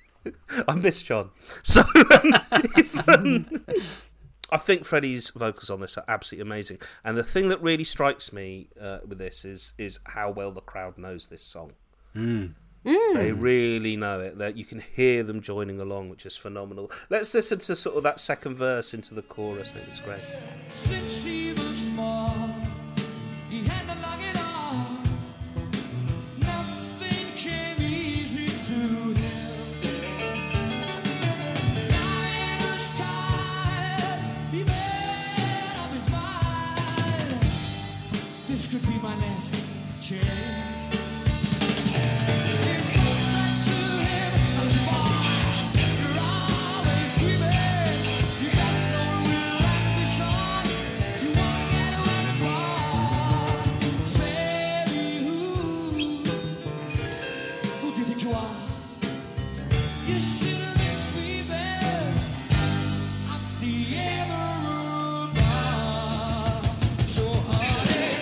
I miss John. So um, if, um, I think Freddie's vocals on this are absolutely amazing. And the thing that really strikes me uh, with this is is how well the crowd knows this song. Mm. Mm. They really know it. That you can hear them joining along, which is phenomenal. Let's listen to sort of that second verse into the chorus. I think it's great. Since he was small, he had to lug it all. Nothing came easy to him. This could be my last chance. There's no sign to him as far. You're always dreaming. You got no will like this song. You won't get away far. Say who? Who do you think you are? You should have been sleeping at the Emerald Bar. So honey.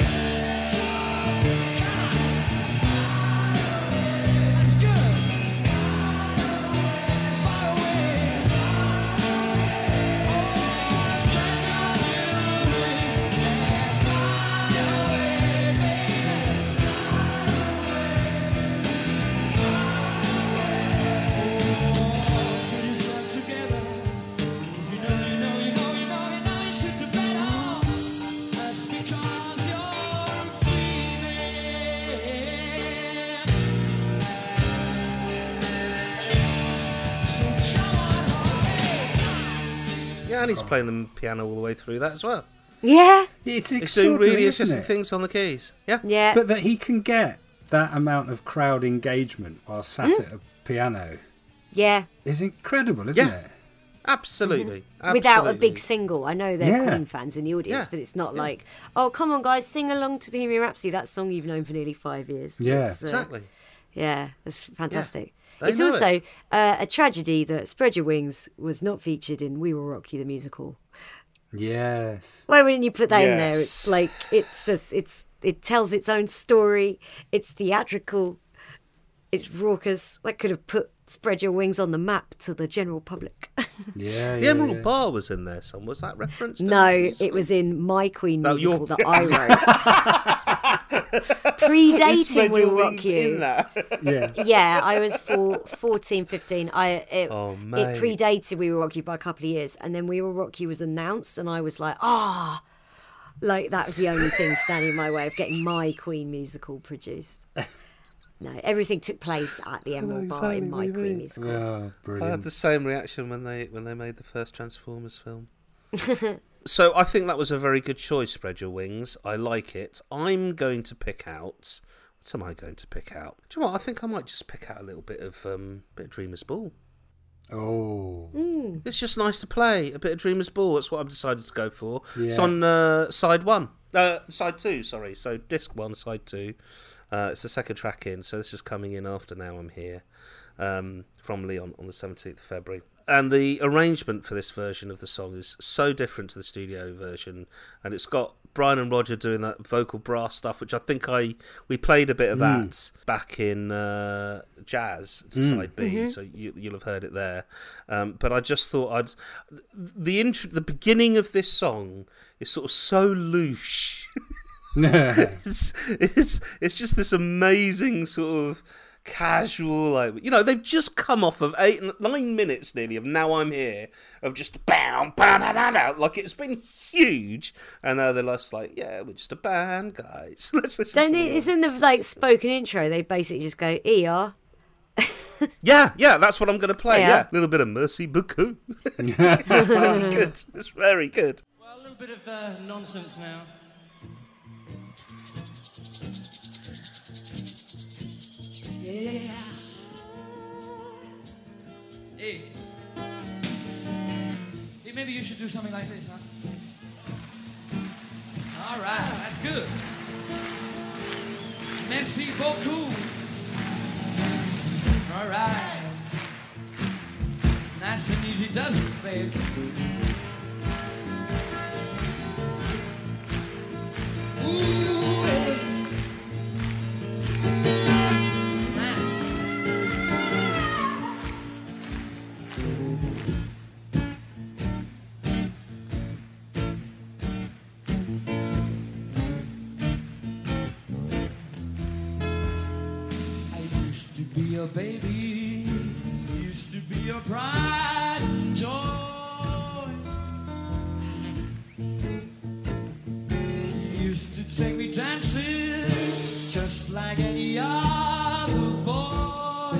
Yeah, and he's playing the piano all the way through that as well. Yeah. It's He's doing really extraordinary, interesting isn't it? things on the keys. Yeah. Yeah. But that he can get that amount of crowd engagement while sat Mm. at a piano Yeah. is incredible, isn't Yeah. it? Absolutely. Mm-hmm. Without a Absolutely. big single. I know they're Yeah. Queen fans in the audience, Yeah. but it's not Yeah. like, oh, come on, guys, sing along to Bohemian Rhapsody, that song you've known for nearly five years. Yeah. It's, uh, Exactly. Yeah, that's fantastic. They It's know also uh, a tragedy that Spread Your Wings was not featured in We Will Rock You, the musical. Yes. Why wouldn't you put that in there? Yes. It's like, it's just, it's it tells its own story. It's theatrical. it's raucous. That could have put Spread Your Wings on the map to the general public. Yeah, The yeah, Emerald yeah. Bar was in there. Some was that referenced? in No, the musical? it was in my Queen No, musical your- that I wrote. You Predating spread Will your Rock wings You. in that. Yeah. Yeah, I was four, fourteen, fifteen. I it, Oh, it mate. predated We Will Rock You by a couple of years, and then We Will Rock You was announced, and I was like, ah, like that was the only thing standing in my way of getting my Queen musical produced. No, everything took place at the Emerald Bar in my Queen musical. Oh, I had brilliant. the same reaction when they when they made the first Transformers film. So I think that was a very good choice, Spread Your Wings. I like it. I'm going to pick out... What am I going to pick out? Do you know what? I think I might just pick out a little bit of um, bit of Dreamer's Ball. Oh. It's just nice to play. A bit of Dreamer's Ball. That's what I've decided to go for. It's Yeah. on uh, side one. Uh, side two, sorry. So disc one, side two. Uh, it's the second track in, so this is coming in after Now I'm Here, um, from Leon on the seventeenth of February. And the arrangement for this version of the song is so different to the studio version, and it's got Brian and Roger doing that vocal brass stuff, which I think I we played a bit of that back in uh, Jazz to side B, so you, you'll have heard it there. Um, but I just thought I'd the intro, the beginning of this song is sort of so louche. it's, it's it's just this amazing sort of casual, like, you know, they've just come off of eight nine minutes nearly of Now I'm Here, of just bam bam bam bam, like it's been huge, and now they're just like, yeah, we're just a band, guys. Let's listen Don't to it, the- it's in the like spoken intro. They basically just go E R. yeah, yeah, that's what I'm going to play. Yeah. Yeah, a little bit of Mercy Beaucoup. Very good. It's very good. Well, a little bit of uh, nonsense now. Yeah. Hey. Hey, maybe you should do something like this, huh? All right, that's good. Merci beaucoup. All right. Nice and easy does it, babe. Ooh, hey. Nice. I used to be your baby, used to be your pride and joy. You used to take me dancing just like any other boy.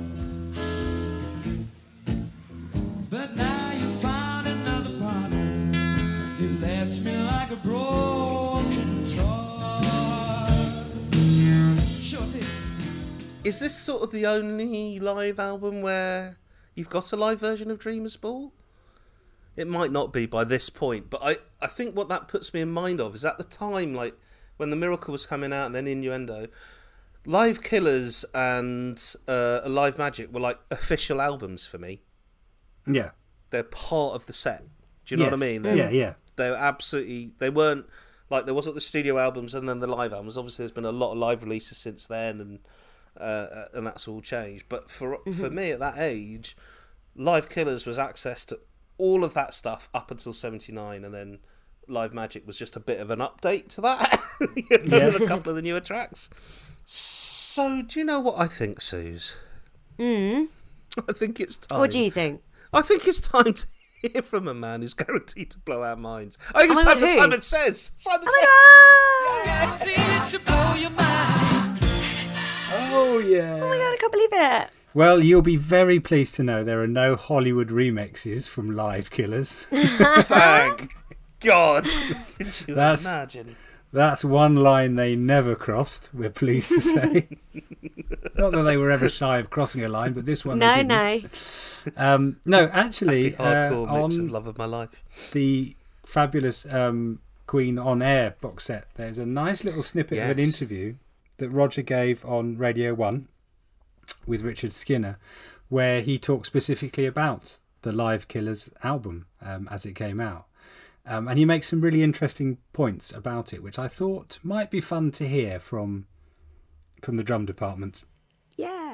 But now you found another partner, you left me like a broken toy. Sure did. Is this sort of the only live album where you've got a live version of Dreamer's Ball? It might not be by this point, but I, I think what that puts me in mind of is at the time, like, when The Miracle was coming out and then Innuendo, Live Killers and uh, Alive Magic were like official albums for me. Yeah. They're part of the set. Do you know what I Yes. mean? They're, Yeah, yeah. They were absolutely... They weren't... Like, there wasn't the studio albums and then the live albums. Obviously, there's been a lot of live releases since then, and uh, and that's all changed. But for for me, at that age, Live Killers was access to all of that stuff up until seventy-nine, and then Live Magic was just a bit of an update to that. You know, Yeah. with a couple of the newer tracks. So, do you know what I think, Suze? Mm. I think it's time. What do you think? I think it's time to hear from a man who's guaranteed to blow our minds. I think it's Oh my time God, for who? Simon Says. Simon Says. Guaranteed to blow your mind. Oh, yeah. Oh my god, I can't believe it. Well, you'll be very pleased to know there are no Hollywood remixes from Live Killers. Thank God. Can you That's- imagine? That's one line they never crossed, we're pleased to say. Not that they were ever shy of crossing a line, but this one No, they didn't. no. Um, no, actually, The uh, hardcore mix on of Love of My Life. the fabulous um, Queen On Air box set, there's a nice little snippet of an Yes. interview that Roger gave on Radio one with Richard Skinner, where he talked specifically about the Live Killers album um, as it came out. Um, and he makes some really interesting points about it, which I thought might be fun to hear from from the drum department. Yeah.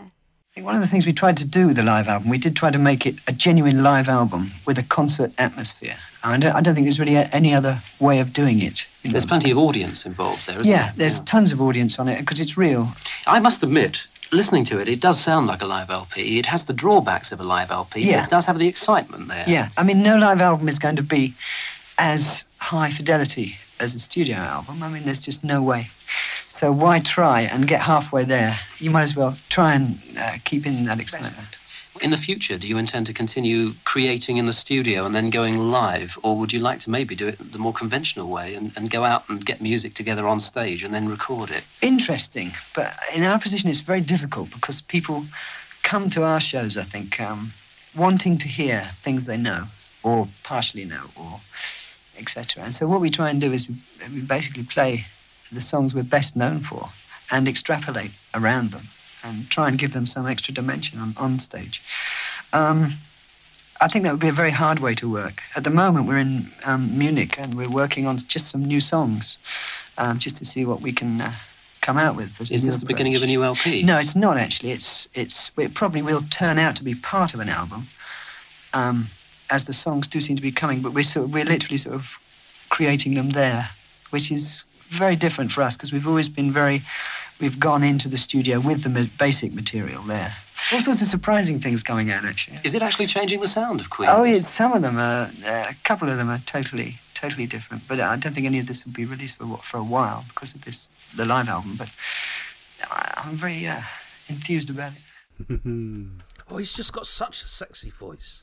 I think one of the things we tried to do with the live album, we did try to make it a genuine live album with a concert atmosphere. I don't, I don't think there's really a, any other way of doing it. you know. There's plenty of audience involved there, isn't Yeah, there? there's tons of audience on it because it's real. I must admit, listening to it, it does sound like a live L P. It has the drawbacks of a live L P, Yeah. but it does have the excitement there. Yeah, I mean, no live album is going to be as high fidelity as a studio album. I mean, there's just no way. So why try and get halfway there? You might as well try and uh, keep in that excitement. In the future, do you intend to continue creating in the studio and then going live, or would you like to maybe do it the more conventional way and, and go out and get music together on stage and then record it? Interesting, but in our position it's very difficult because people come to our shows, I think, um, wanting to hear things they know or partially know or et cetera. And so what we try and do is we, we basically play the songs we're best known for and extrapolate around them and try and give them some extra dimension on, on stage. Um, I think that would be a very hard way to work. At the moment, we're in um, Munich and we're working on just some new songs, um, just to see what we can uh, come out with. as a Is new this the beginning of a approach. new L P? No, it's not actually. It's it's it probably will turn out to be part of an album, um, as the songs do seem to be coming. But we're sort of, we're literally sort of creating them there, which is very different for us because we've always been very. We've gone into the studio with the ma- basic material there. All sorts of surprising things going out, actually. Is it actually changing the sound of Queen? Oh, yeah, some of them are, uh, a couple of them are totally, totally different. But I don't think any of this will be released for for a while because of this, the live album. But I- I'm very uh, enthused about it. Oh, he's just got such a sexy voice.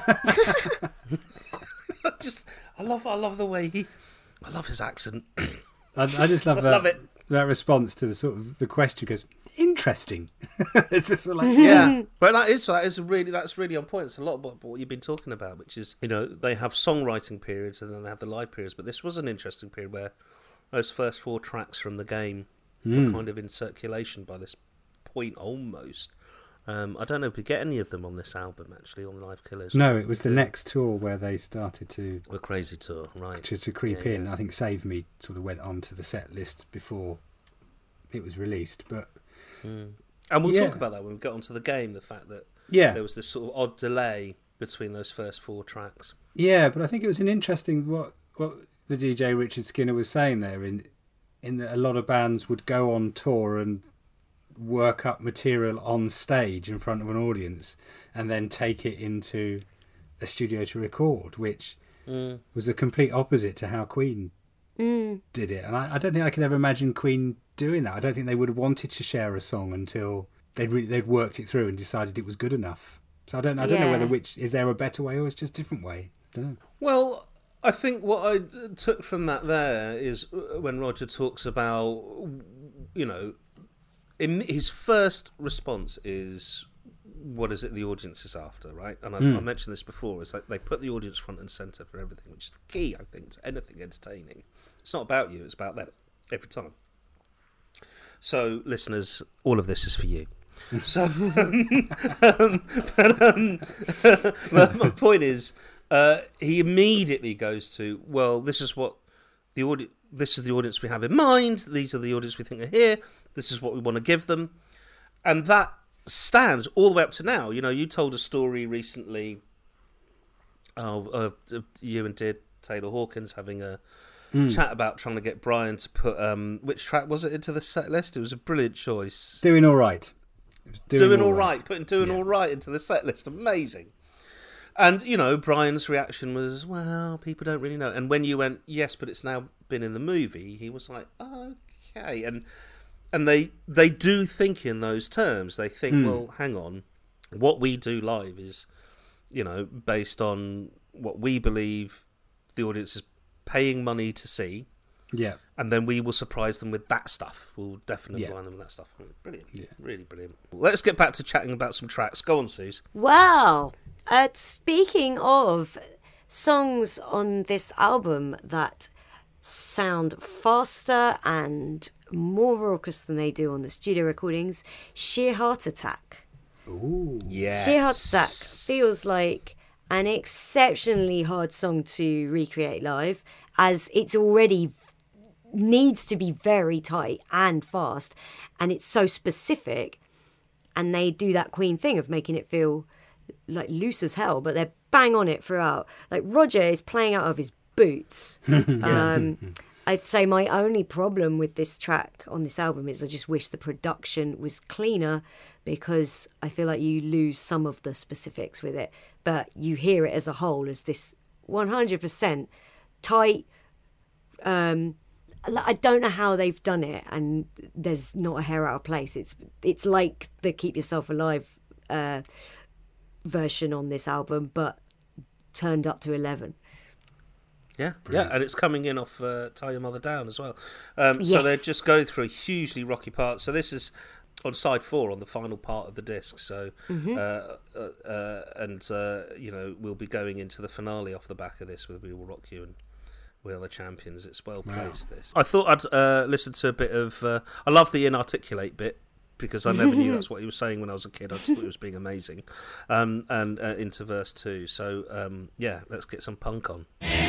just, I love, I love the way he, I love his accent. I, I just love I that. love it. That response to the sort of the question goes interesting. It's just sort of like Yeah, but that is that is really that's really on point. It's a lot about what you've been talking about, which is you know they have songwriting periods and then they have the live periods. But this was an interesting period where those first four tracks from the game Mm. were kind of in circulation by this point almost. Um, I don't know if we get any of them on this album actually on Live Killers. No, it was the next tour where they started to the Crazy Tour, right? to, to creep Yeah, in. yeah. I think Save Me sort of went onto the set list before it was released, but Mm. And we'll Yeah. talk about that when we get onto the game. The fact that Yeah. there was this sort of odd delay between those first four tracks. yeah, but I think it was an interesting what what the D J Richard Skinner was saying there in in that a lot of bands would go on tour and work up material on stage in front of an audience and then take it into a studio to record, which Mm. was the complete opposite to how Queen Mm. did it. And I, I don't think I could ever imagine Queen doing that. I don't think they would have wanted to share a song until they'd re- they'd worked it through and decided it was good enough. So I don't I don't know Yeah. whether which is there a better way or it's just a different way. I don't know. Well, I think what I took from that there is when Roger talks about, you know, in his first response is, what is it the audience is after, right? And I, Mm. I mentioned this before, is like they put the audience front and centre for everything, which is the key, I think, to anything entertaining. It's not about you, it's about them, every time. So, listeners, all of this is for you. So, um, but um, my, my point is, uh, he immediately goes to, well, this is what the audi- this is the audience we have in mind. These are the audience we think are here. This is what we want to give them, and that stands all the way up to now. You know, you told a story recently. Oh, uh, you and did Taylor Hawkins having a Mm. chat about trying to get Brian to put um, which track was it into the set list? It was a brilliant choice. Doing all right. It was Doing, doing, all right. Putting doing Yeah. all right into the set list. Amazing. And, you know, Brian's reaction was, well, people don't really know. And when you went, yes, but it's now been in the movie, he was like, okay. And and they they do think in those terms. They think, Hmm. well, hang on. What we do live is, you know, based on what we believe the audience is paying money to see. Yeah. And then we will surprise them with that stuff. We'll definitely Yeah. blind them with that stuff. Brilliant. Yeah. Really brilliant. Let's get back to chatting about some tracks. Go on, Suze. Well, uh, speaking of songs on this album that sound faster and more raucous than they do on the studio recordings, Sheer Heart Attack. Ooh. Yeah. Sheer Heart Attack feels like an exceptionally hard song to recreate live, as it's already needs to be very tight and fast, and it's so specific. and they do that Queen thing of making it feel like loose as hell, but they're bang on it throughout. Like Roger is playing out of his boots. um, I'd say my only problem with this track on this album is I just wish the production was cleaner, because I feel like you lose some of the specifics with it, but you hear it as a whole as this one hundred percent tight. Um, I don't know how they've done it, and there's not a hair out of place. It's it's like the Keep Yourself Alive uh, version on this album, but turned up to eleven. Yeah, Brilliant. yeah, and it's coming in off uh, Tie Your Mother Down as well. Um, Yes. So they're just going through a hugely rocky part. So this is on side four, on the final part of the disc. So, Mhm. uh, uh, uh, and uh, you know, we'll be going into the finale off the back of this with "We Will Rock You" and "We Are the Champions." It's well placed. Wow. This. I thought I'd uh, listen to a bit of. Uh, I love the inarticulate bit, because I never knew that's what he was saying when I was a kid. I just thought he was being amazing. Um, and uh, into verse two. So um, yeah, let's get some punk on.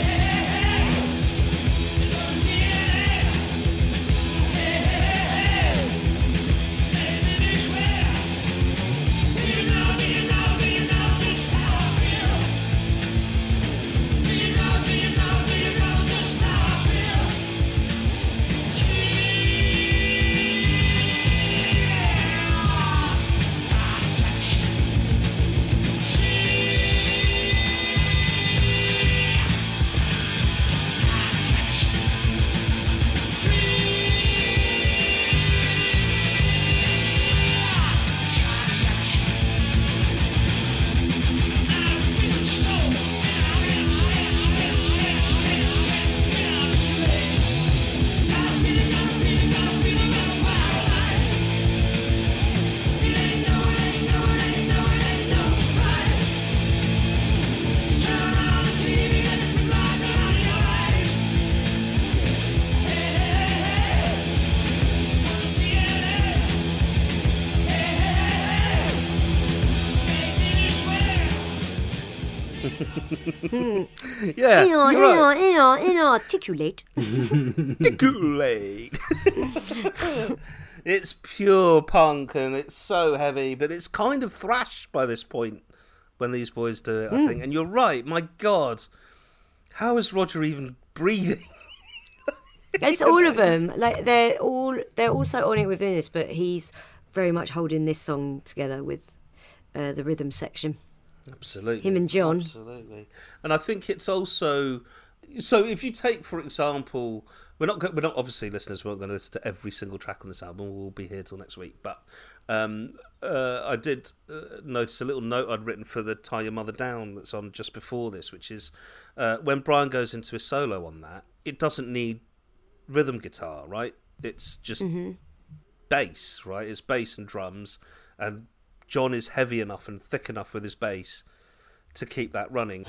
Yeah, Inart- you're right. inart- inart- inarticulate. Articulate. It's pure punk, and it's so heavy, but it's kind of thrash by this point when these boys do it, I Mm. think. And you're right, my God, how is Roger even breathing? It's all of them. Like they're all they're also on it within this, but he's very much holding this song together with uh, the rhythm section. Absolutely. Him and John. Absolutely. And I think it's also, so if you take, for example, we're not go- we're not obviously, listeners, we're not going to listen to every single track on this album. We'll be here till next week. But um, uh, I did uh, notice a little note I'd written for the Tie Your Mother Down that's on just before this, which is uh, when Brian goes into his solo on that, it doesn't need rhythm guitar, right? It's just Mhm. bass, right? It's bass and drums, and John is heavy enough and thick enough with his bass to keep that running.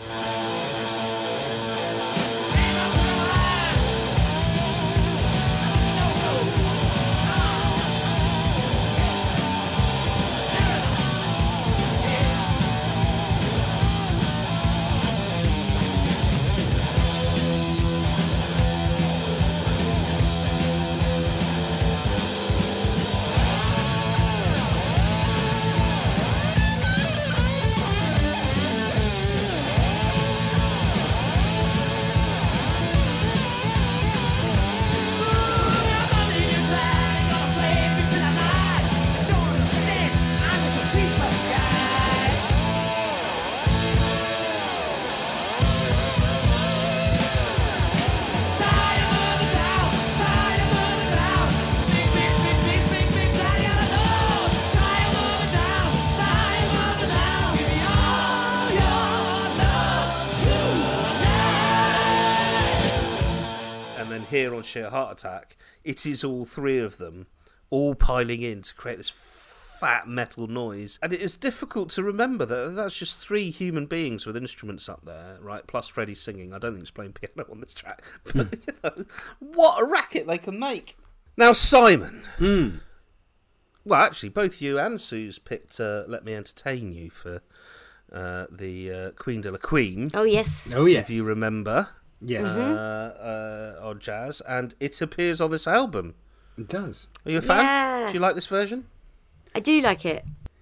Here on Sheer Heart Attack, it is all three of them all piling in to create this fat metal noise, and it is difficult to remember that that's just three human beings with instruments up there, right? Plus Freddie singing. I don't think he's playing piano on this track, but you know, what a racket they can make. Now, Simon. Mm. Well, actually, both you and Suze picked uh, "Let Me Entertain You" for uh, the uh, Queen de la Queen. Oh yes. Oh yes. If you remember. Yes. Uh, uh, on Jazz, and it appears on this album. It does. Are you a fan? Yeah. Do you like this version? I do like it.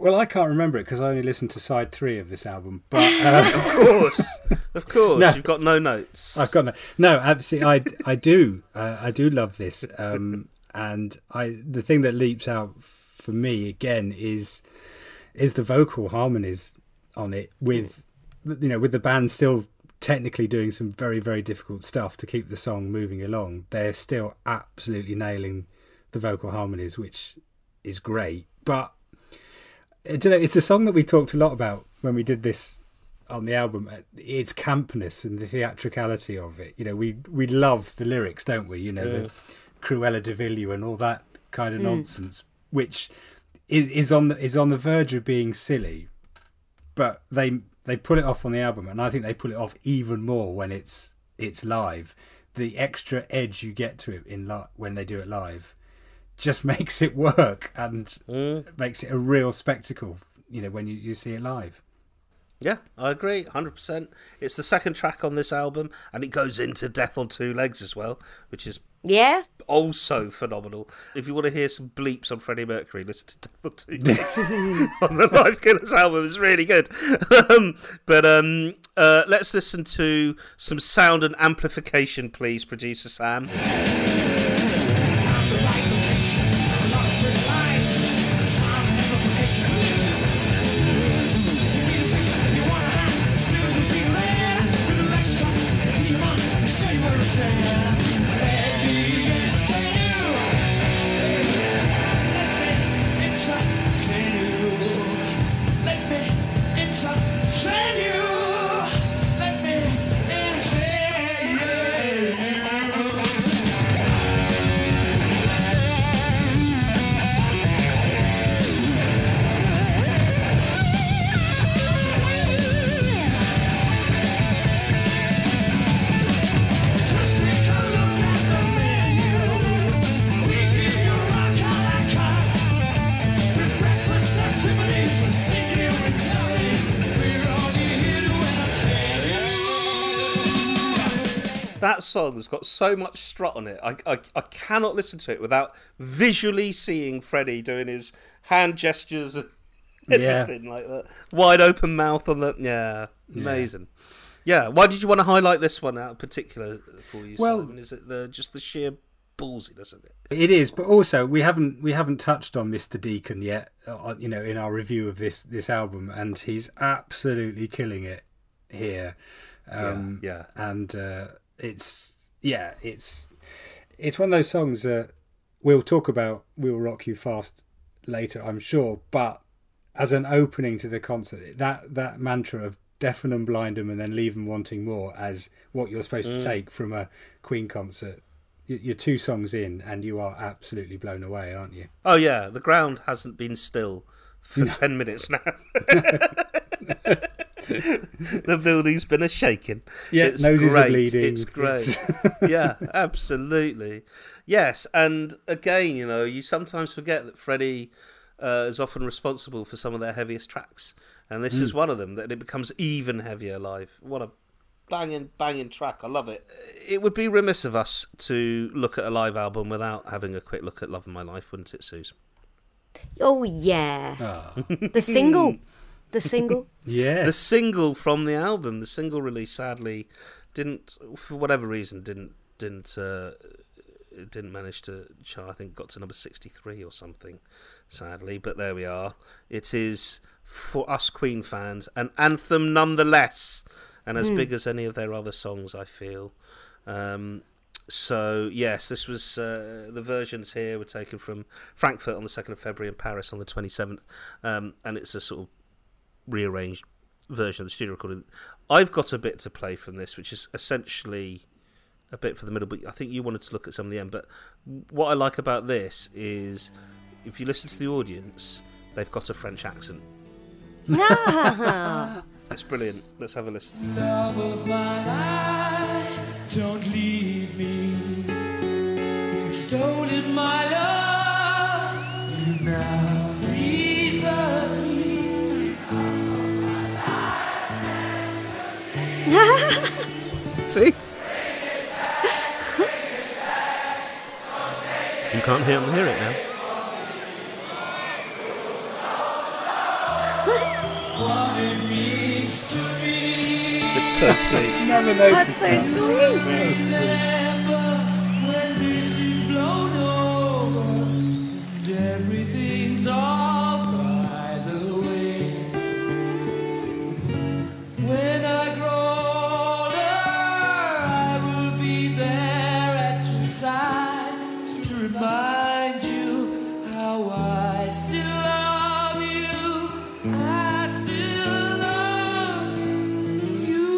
Well, I can't remember it because I only listened to side three of this album. But uh, of course, of course, no, you've got no notes. I've got no. No, absolutely, I, I do, uh, I do love this, um, and I the thing that leaps out for me again is is the vocal harmonies on it, with you know with the band still technically doing some very very difficult stuff to keep the song moving along. They're still absolutely nailing the vocal harmonies, which is great, but. I don't know, it's a song that we talked a lot about when we did this on the album. Its campness and the theatricality of it. You know, we we love the lyrics, don't we? You know, yeah. the Cruella de Vil and all that kind of mm. nonsense, which is, is on the is on the verge of being silly, but they they pull it off on the album, and I think they pull it off even more when it's it's live. The extra edge you get to it in li- when they do it live just makes it work and mm. makes it a real spectacle, you know, when you, you see it live. Yeah, I agree, one hundred percent. It's the second track on this album, and it goes into Death on Two Legs as well, which is yeah also phenomenal. If you want to hear some bleeps on Freddie Mercury, listen to Death on Two Legs on the Live Killers album. It's really good. um, but um, uh, let's listen to some sound and amplification, please, producer Sam. That song's got so much strut on it. I, I I cannot listen to it without visually seeing Freddie doing his hand gestures and everything yeah. like that. Wide open mouth on the... Yeah, amazing. Yeah. yeah, why did you want to highlight this one out in particular for you, well, Simon? Is it the just the sheer ballsiness of it? It is, but also we haven't we haven't touched on Mister Deacon yet, uh, you know, in our review of this, this album, and he's absolutely killing it here. Um, yeah, yeah. And... Uh, It's yeah, it's it's one of those songs that we'll talk about. We'll Rock You Fast later, I'm sure. But as an opening to the concert, that that mantra of deafen and blind them and then leave them wanting more as what you're supposed mm. to take from a Queen concert. You're two songs in, and you are absolutely blown away, aren't you? Oh yeah, the ground hasn't been still for no. ten minutes now. The building's been a shaking. Yeah, it's noses great. are bleeding. It's great. Yeah, absolutely. Yes, and again, you know, you sometimes forget that Freddie uh, is often responsible for some of their heaviest tracks, and this mm. is one of them. That it becomes even heavier live. What a banging, banging track! I love it. It would be remiss of us to look at a live album without having a quick look at Love of My Life, wouldn't it, Suze? Oh yeah, oh. the single. The single? Yeah. The single from the album. The single release, sadly, didn't, for whatever reason, didn't didn't uh, didn't manage to chart. I think it got to number sixty-three or something, sadly. But there we are. It is, for us Queen fans, an anthem nonetheless, and as mm. big as any of their other songs, I feel. Um, so, yes, this was, uh, the versions here were taken from Frankfurt on the second of February and Paris on the twenty-seventh. Um, and it's a sort of rearranged version of the studio recording. I've got a bit to play from this, which is essentially a bit for the middle, but I think you wanted to look at some of the end. But what I like about this is, if you listen to the audience, they've got a French accent. It's brilliant. Let's have a listen. Love of my life, don't leave me. You've stolen my love, you now desert me. See? You can't hear, hear it now. what it means to me. It's so sweet. Never That's noticed so that. sweet. That was brilliant. Remember when this is blown over and everything's all by the way. When I grow older, I will be there at your side to remind you how I still love you. I still love you.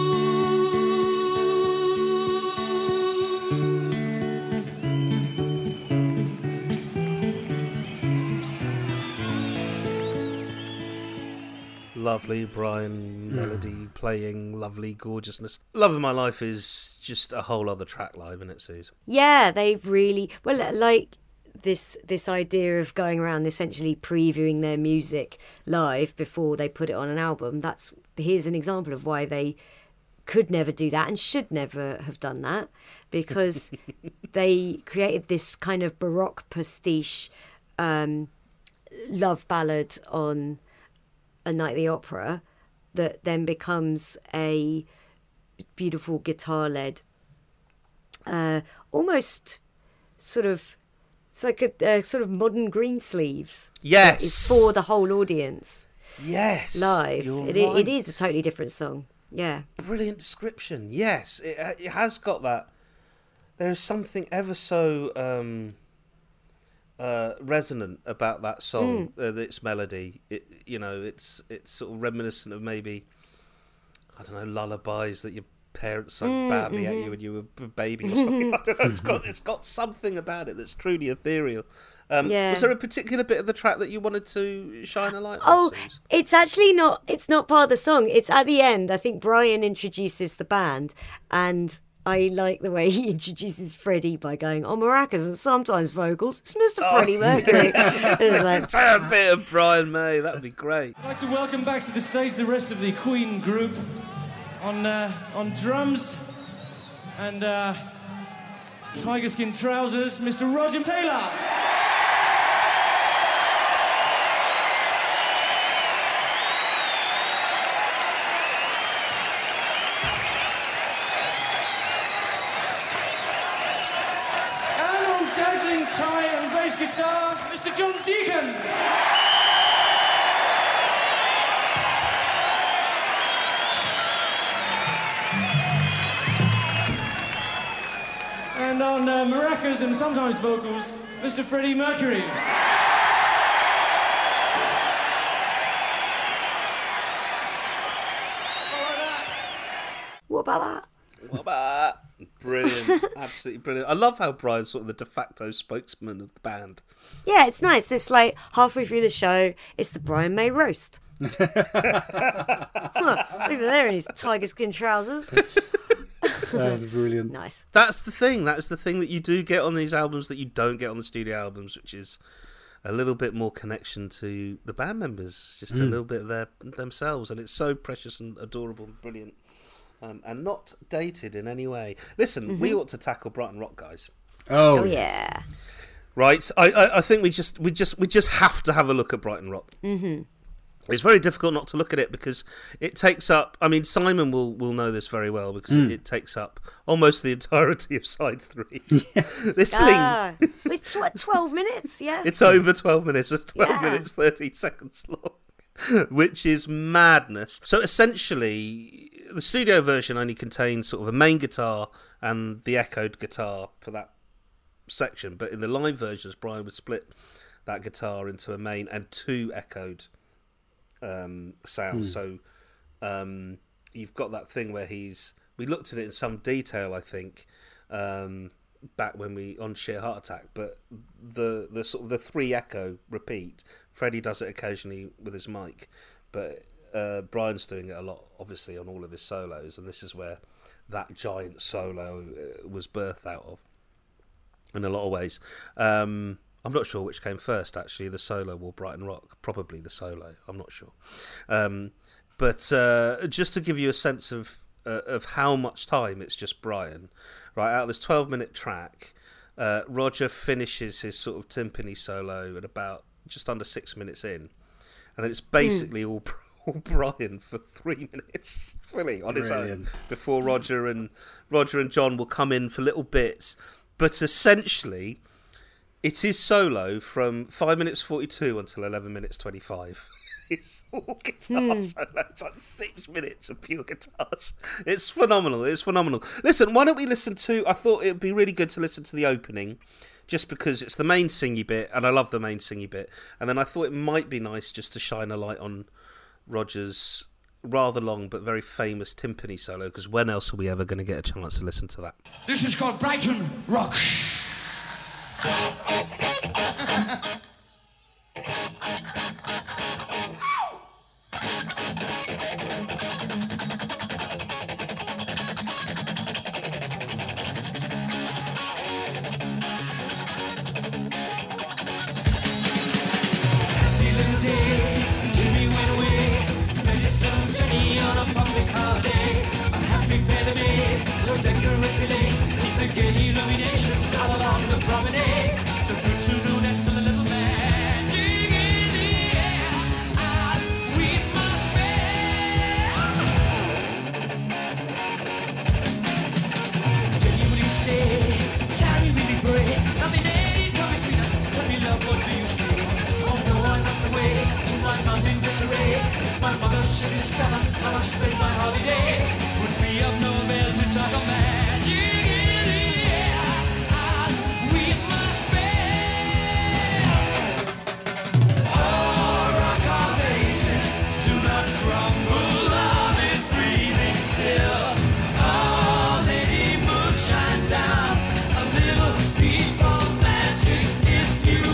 Lovely Brian melody playing, lovely gorgeousness. Love of My Life is just a whole other track live, isn't it, Suze? Yeah, they've really well like this this idea of going around essentially previewing their music live before they put it on an album. That's here's an example of why they could never do that and should never have done that, because they created this kind of baroque pastiche um, love ballad on A Night at the Opera that then becomes a beautiful guitar-led, uh, almost sort of, it's like a, a sort of modern Greensleeves. Yes. It's for the whole audience. Yes. Live. You're It, right. it is a totally different song. Yeah. Brilliant description. Yes, it, it has got that. There is something ever so um, uh, resonant about that song, Mm. uh, its melody. It, you know, it's it's sort of reminiscent of maybe, I don't know, lullabies that your parents sung Mm, badly at mhm. you when you were a baby or something. I don't know. It's got it's got something about it that's truly ethereal. Um, Yeah. Was there a particular bit of the track that you wanted to shine a light on? Oh, Suze? it's actually not. It's not part of the song. It's at the end. I think Brian introduces the band, and I like the way he introduces Freddie by going on maracas and sometimes vocals. It's Mister Oh. Freddie Mercury. Let's It's listen like- to a bit of Brian May. That would be great. I'd like to welcome back to the stage the rest of the Queen group on uh, on drums and uh, tiger skin trousers, Mister Roger Taylor. And on dazzling tie and bass guitar, Mister John Deacon. And on uh, maracas and sometimes vocals, Mister Freddie Mercury. What about that? What about that? Brilliant. Absolutely brilliant. I love how Brian's sort of the de facto spokesman of the band. Yeah, it's nice. It's like halfway through the show, it's the Brian May roast. Huh, over there in his tiger skin trousers. That was brilliant. Nice. That's the thing. That's the thing that you do get on these albums that you don't get on the studio albums, which is a little bit more connection to the band members, just a Mm. little bit of their themselves, and it's so precious and adorable and brilliant, um, and not dated in any way. Listen, we Mhm. ought to tackle Brighton Rock, guys. Oh, Oh, yeah. Right, I, I I think we just we just we just have to have a look at Brighton Rock. Mm-hmm. It's very difficult not to look at it because it takes up. I mean, Simon will, will know this very well because Mm. it, it takes up almost the entirety of side three. This Ah, thing, it's tw- twelve minutes, yeah. it's over twelve minutes. It's twelve Yeah. minutes thirteen seconds long, which is madness. So essentially, the studio version only contains sort of a main guitar and the echoed guitar for that section, but in the live versions, Brian would split that guitar into a main and two echoed um, sounds. Hmm. So um, you've got that thing where he's. We looked at it in some detail, I think, um, back when we on Sheer Heart Attack. But the the sort of the three echo repeat. Freddie does it occasionally with his mic, but uh, Brian's doing it a lot, obviously, on all of his solos, and this is where that giant solo uh, was birthed out of. In a lot of ways. Um, I'm not sure which came first, actually, the solo or Brighton Rock. Probably the solo, I'm not sure. Um, but uh, just to give you a sense of uh, of how much time it's just Brian, right, out of this twelve-minute track, uh, Roger finishes his sort of timpani solo at about just under six minutes in. And then it's basically mm. all Paul Bryan for three minutes, fully on his Brilliant. own, before Roger and Roger and John will come in for little bits. But essentially, it is solo from five minutes forty-two until eleven minutes twenty-five. It's all guitar Hmm. solo. It's like six minutes of pure guitars. It's phenomenal. It's phenomenal. Listen, why don't we listen to... I thought it would be really good to listen to the opening, just because it's the main singy bit, and I love the main singy bit. And then I thought it might be nice just to shine a light on Roger's rather long but very famous timpani solo, because when else are we ever going to get a chance to listen to that? This is called Brighton Rock. Happy little day, Jimmy went away. Medicine Jenny on a public holiday. A happy pair so decoratively neath the gay illuminations all along the promenade. So good to know that's for the little magic in the air. Ah, we must bear. Jenny, will you stay? Charlie, will you pray? Nothing ain't come between us. Tell me, love, what do you say? Oh no, I must away to my mom in disarray. If my mother should discover how I spent my holiday, would be of no avail to talk of magic in the air. Ah, we must bear. Oh, rock of ages, do not crumble, love is breathing still. Oh, Lady Moon, shine down a little peep of magic, if you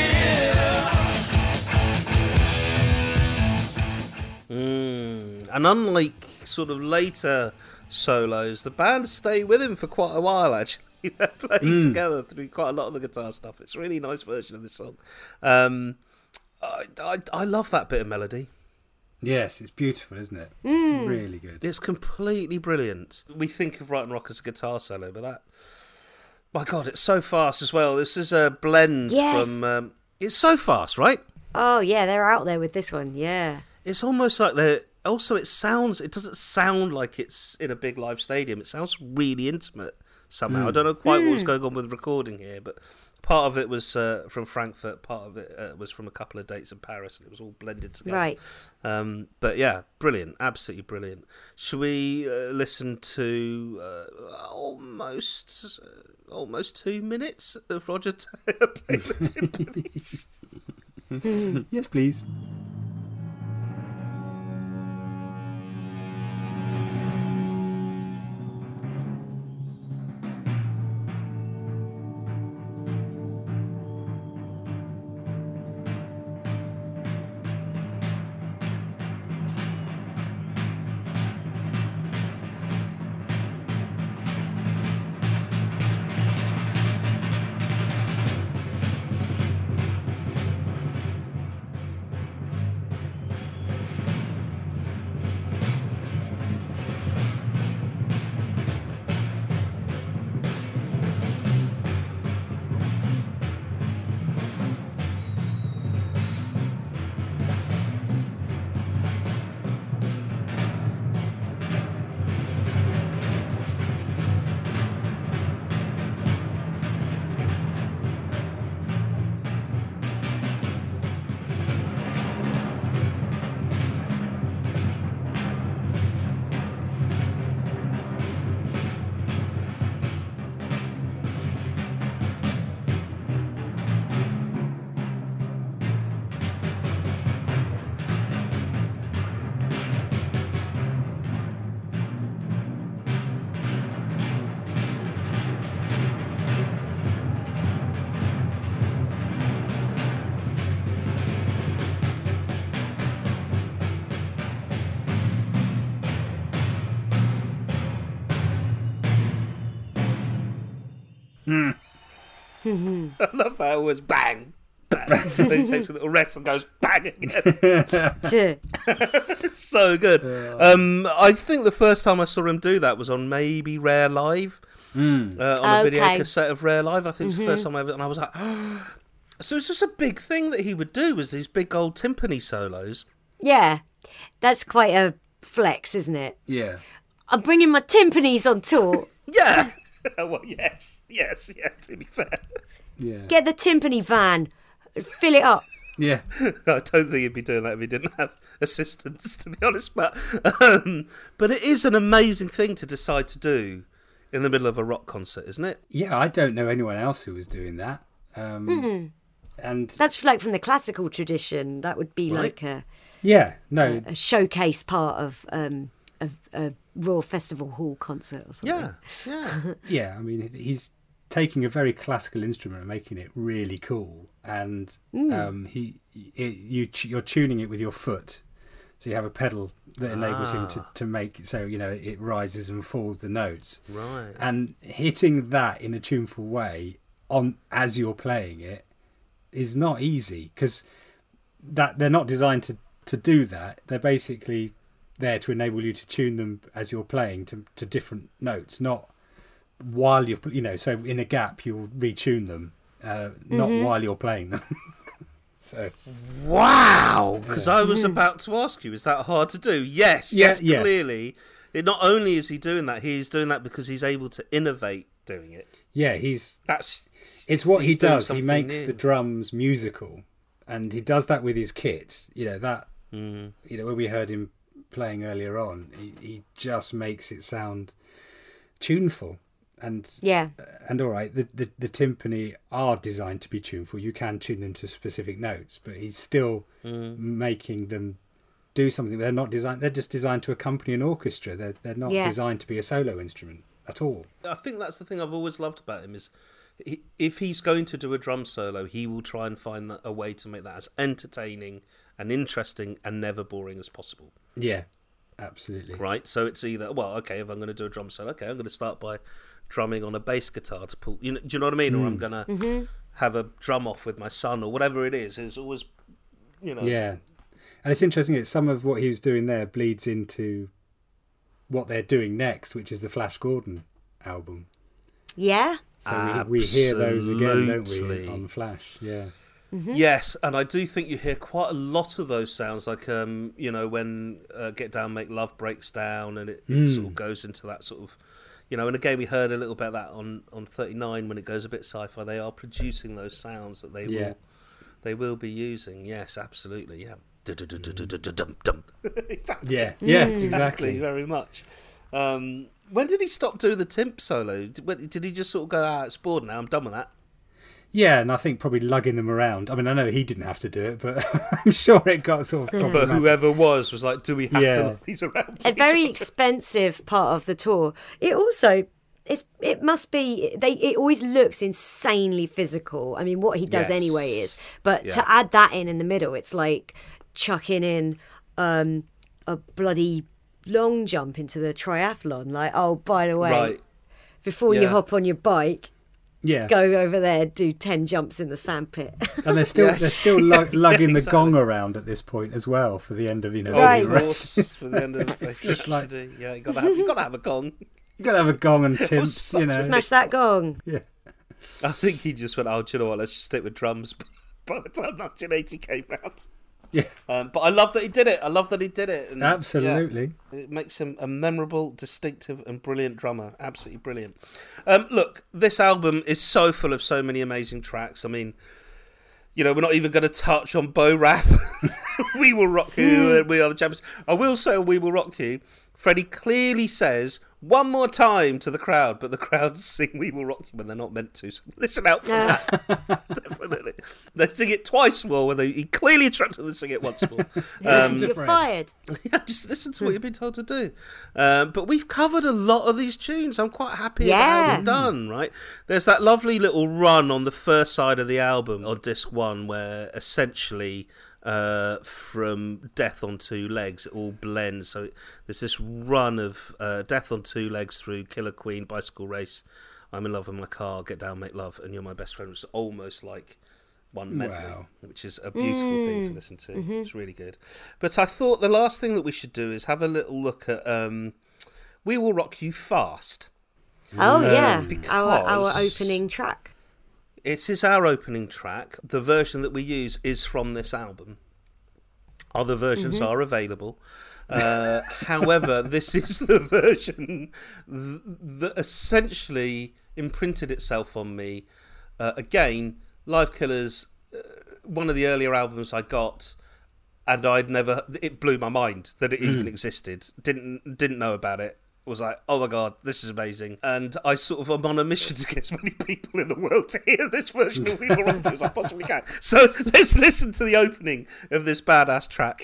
will. Mm. And unlike sort of later solos, the band stay with him for quite a while, actually. They're playing Mm. together through quite a lot of the guitar stuff. It's a really nice version of this song. Um, I, I, I love that bit of melody. Yes, it's beautiful, isn't it? Mm. Really good. It's completely brilliant. We think of Brighton Rock as a guitar solo, but that... My God, it's so fast as well. This is a blend Yes. from... Um, it's so fast, right? Oh, yeah, they're out there with this one, yeah. It's almost like they're... Also, it sounds... It doesn't sound like it's in a big live stadium. It sounds really intimate somehow. Mm. I don't know quite what was Mm. going on with recording here, but part of it was uh, from Frankfurt, part of it uh, was from a couple of dates in Paris, and it was all blended together. Right. Um, but yeah, brilliant. Absolutely brilliant. Should we uh, listen to uh, almost... Uh, almost two minutes of Roger Taylor playing the timpani? Yes, please. I love how it was bang, bang. Then he takes a little rest and goes bang again. So good. Um, I think the first time I saw him do that was on maybe Rare Live, Mm. uh, on a video Okay. cassette of Rare Live. I think it's the first Mhm. time I ever, and I was like, so it's just a big thing that he would do was these big old timpani solos. Yeah. That's quite a flex, isn't it? Yeah. I'm bringing my timpanis on tour. Yeah. Well, yes, yes, yes. To be fair. Yeah. Get the timpani van, fill it up. Yeah. I don't think he'd be doing that if he didn't have assistants, to be honest. But um, but it is an amazing thing to decide to do in the middle of a rock concert, isn't it? Yeah, I don't know anyone else who was doing that. Um, Mm-hmm. And That's like from the classical tradition. That would be Right. like a, yeah, no, a showcase part of um, a, a Royal Festival Hall concert or something. Yeah, yeah. yeah. I mean, he's taking a very classical instrument and making it really cool. And um, he, it, you, you're tuning it with your foot, so you have a pedal that enables him to, to make so you know it rises and falls the notes. Right. And hitting that in a tuneful way on as you're playing it is not easy because that they're not designed to, to do that. They're basically there to enable you to tune them as you're playing to, to different notes, not while you're you know. So in a gap you'll retune them, uh, not Mm-hmm. while you're playing them. So Wow! Because I was about to ask you, is that hard to do? Yes, Yeah, yes, yes. clearly. It, not only is he doing that, he's doing that because he's able to innovate doing it. yeah, he's That's it's what he he's doing does. He something makes new. the drums musical, and he does that with his kit. You know that. Mm. You know when we heard him playing earlier on, he, he just makes it sound tuneful. And Yeah. and all right, the, the the timpani are designed to be tuneful. You can tune them to specific notes, but he's still Mm. making them do something. They're not designed. They're just designed to accompany an orchestra. They're they're not Yeah. designed to be a solo instrument at all. I think that's the thing I've always loved about him is he, if he's going to do a drum solo, he will try and find that, a way to make that as entertaining and interesting and never boring as possible. Yeah, absolutely. Right? So it's either, well, okay, if I'm going to do a drum solo, okay, I'm going to start by drumming on a bass guitar to pull, you know, do you know what I mean? Or I'm going to Mm-hmm. have a drum off with my son or whatever it is. It's always, you know. Yeah, and it's interesting that some of what he was doing there bleeds into what they're doing next, which is the Flash Gordon album. Yeah. So we, we hear those again, don't we, Absolutely. on Flash? Yeah. Yes, and I do think you hear quite a lot of those sounds, like um, you know, when uh, Get Down, Make Love breaks down, and it, it sort of goes into that sort of, you know. And again, we heard a little bit of that on, on thirty-nine when it goes a bit sci-fi. They are producing those sounds that they Yeah. will they will be using. Yes, absolutely. Yeah. Du-du-du-du-du-du-dum-dum. Exactly. Yeah, yeah, Exactly, exactly. very much. Um, when did he stop doing the timp solo? Did, when- did he just sort of go, ah, it's bored now, I'm done with that? Yeah, and I think probably lugging them around. I mean, I know he didn't have to do it, but I'm sure it got sort of But problematic. whoever was was like, do we have Yeah. to lug these around? A please? very expensive part of the tour. It also it's it must be they it always looks insanely physical. I mean what he does Yes. anyway is. But Yeah. to add that in in the middle, it's like chucking in um a bloody long jump into the triathlon. Like, oh, by the way, Right. before you Yeah. hop on your bike, Yeah, go over there, do ten jumps in the sandpit. and they're still Yeah. they're still lug, lugging exactly. the gong around at this point as well for the end of you know. Oh, Right. of course, for the end of the just like- yeah, you gotta have you gotta have a gong. You got to have a gong and was timps, such you know. Smash that gong. Yeah, I think he just went, oh, do you know what? Let's just stick with drums. By the time nineteen eighty came round, yeah, um, but I love that he did it. I love that he did it. And, absolutely. yeah, it makes him a memorable, distinctive, and brilliant drummer. Absolutely brilliant. Um, look, this album is so full of so many amazing tracks. I mean, you know, we're not even going to touch on Bo Rap. We Will Rock You and We Are the Champions. I will say We Will Rock You. Freddie clearly says one more time to the crowd, but the crowd sing We Will Rock You when they're not meant to. So listen out for that. Definitely. They sing it twice more when they, he clearly instructed them to sing it once more. Um, You're fired. yeah, just listen to what you've been told to do. Um, but we've covered a lot of these tunes. I'm quite happy about how Yeah. we've done, right? There's that lovely little run on the first side of the album on disc one where essentially uh, from Death on Two Legs it all blends. So there's this run of uh, Death on Two Legs through Killer Queen, Bicycle Race, I'm in Love with My Car, Get Down, Make Love, and You're My Best Friend. It's almost like one medley, Wow. which is a beautiful thing to listen to. It's really good. But I thought the last thing that we should do is have a little look at um, We Will Rock You Fast. Oh yeah, because- our our opening track. It is our opening track. The version that we use is from this album. Other versions are available. Uh, however, this is the version th- that essentially imprinted itself on me. Uh, again, Live Killers, uh, one of the earlier albums I got, and I'd never. It blew my mind that it even Mm. existed. Didn't didn't know about it. Was like, oh my god, this is amazing. And I sort of am on a mission to get as many people in the world to hear this version of We Will Rock You as I possibly can. So let's listen to the opening of this badass track.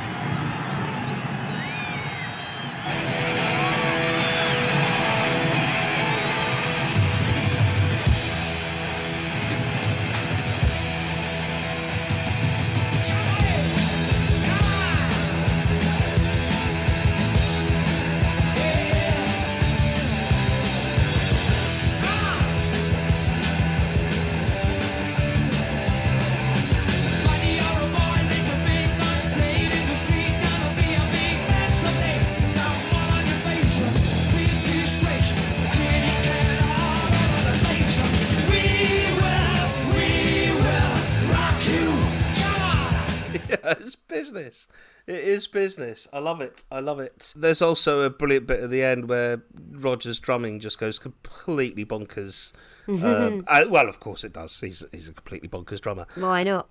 Yeah, it's business. It is business. I love it. I love it. There's also a brilliant bit at the end where Roger's drumming just goes completely bonkers. um, uh, well, of course it does. He's he's a completely bonkers drummer. Why not?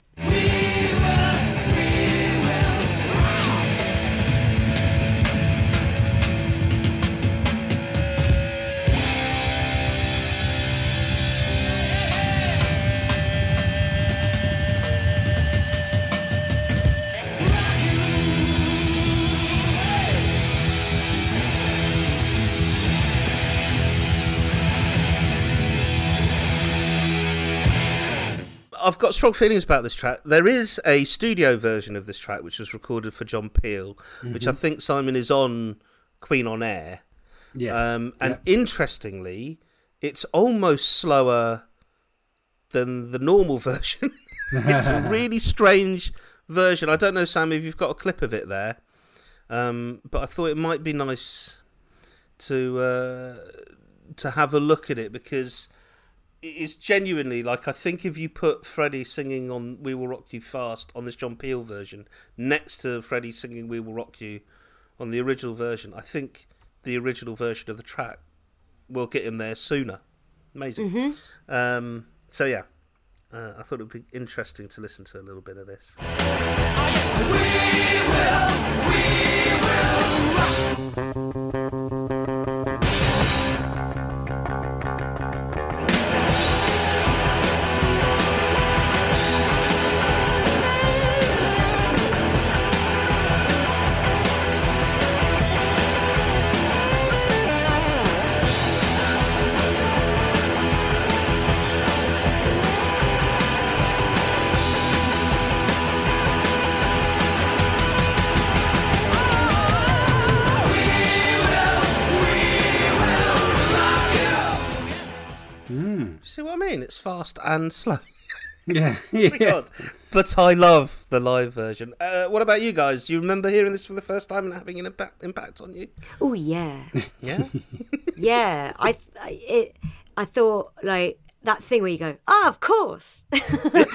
I've got strong feelings about this track. There is a studio version of this track which was recorded for John Peel, mm-hmm. which I think Simon is on Queen on Air. Yes. Um, and yeah. interestingly, it's almost slower than the normal version. It's a really strange version. I don't know, Sam, if you've got a clip of it there, um, but I thought it might be nice to uh, to have a look at it because it's genuinely, like, I think if you put Freddie singing on We Will Rock You Fast on this John Peel version next to Freddie singing We Will Rock You on the original version, I think the original version of the track will get him there sooner. Amazing. Mm-hmm. Um, so, yeah, uh, I thought it would be interesting to listen to a little bit of this. See what I mean? It's fast and slow. Yeah, it's really yeah. odd. But I love the live version. Uh, what about you guys? Do you remember hearing this for the first time and having an impact impact on you? Oh yeah, yeah, yeah. I I, it, I thought like that thing where you go, ah, oh, of course. They've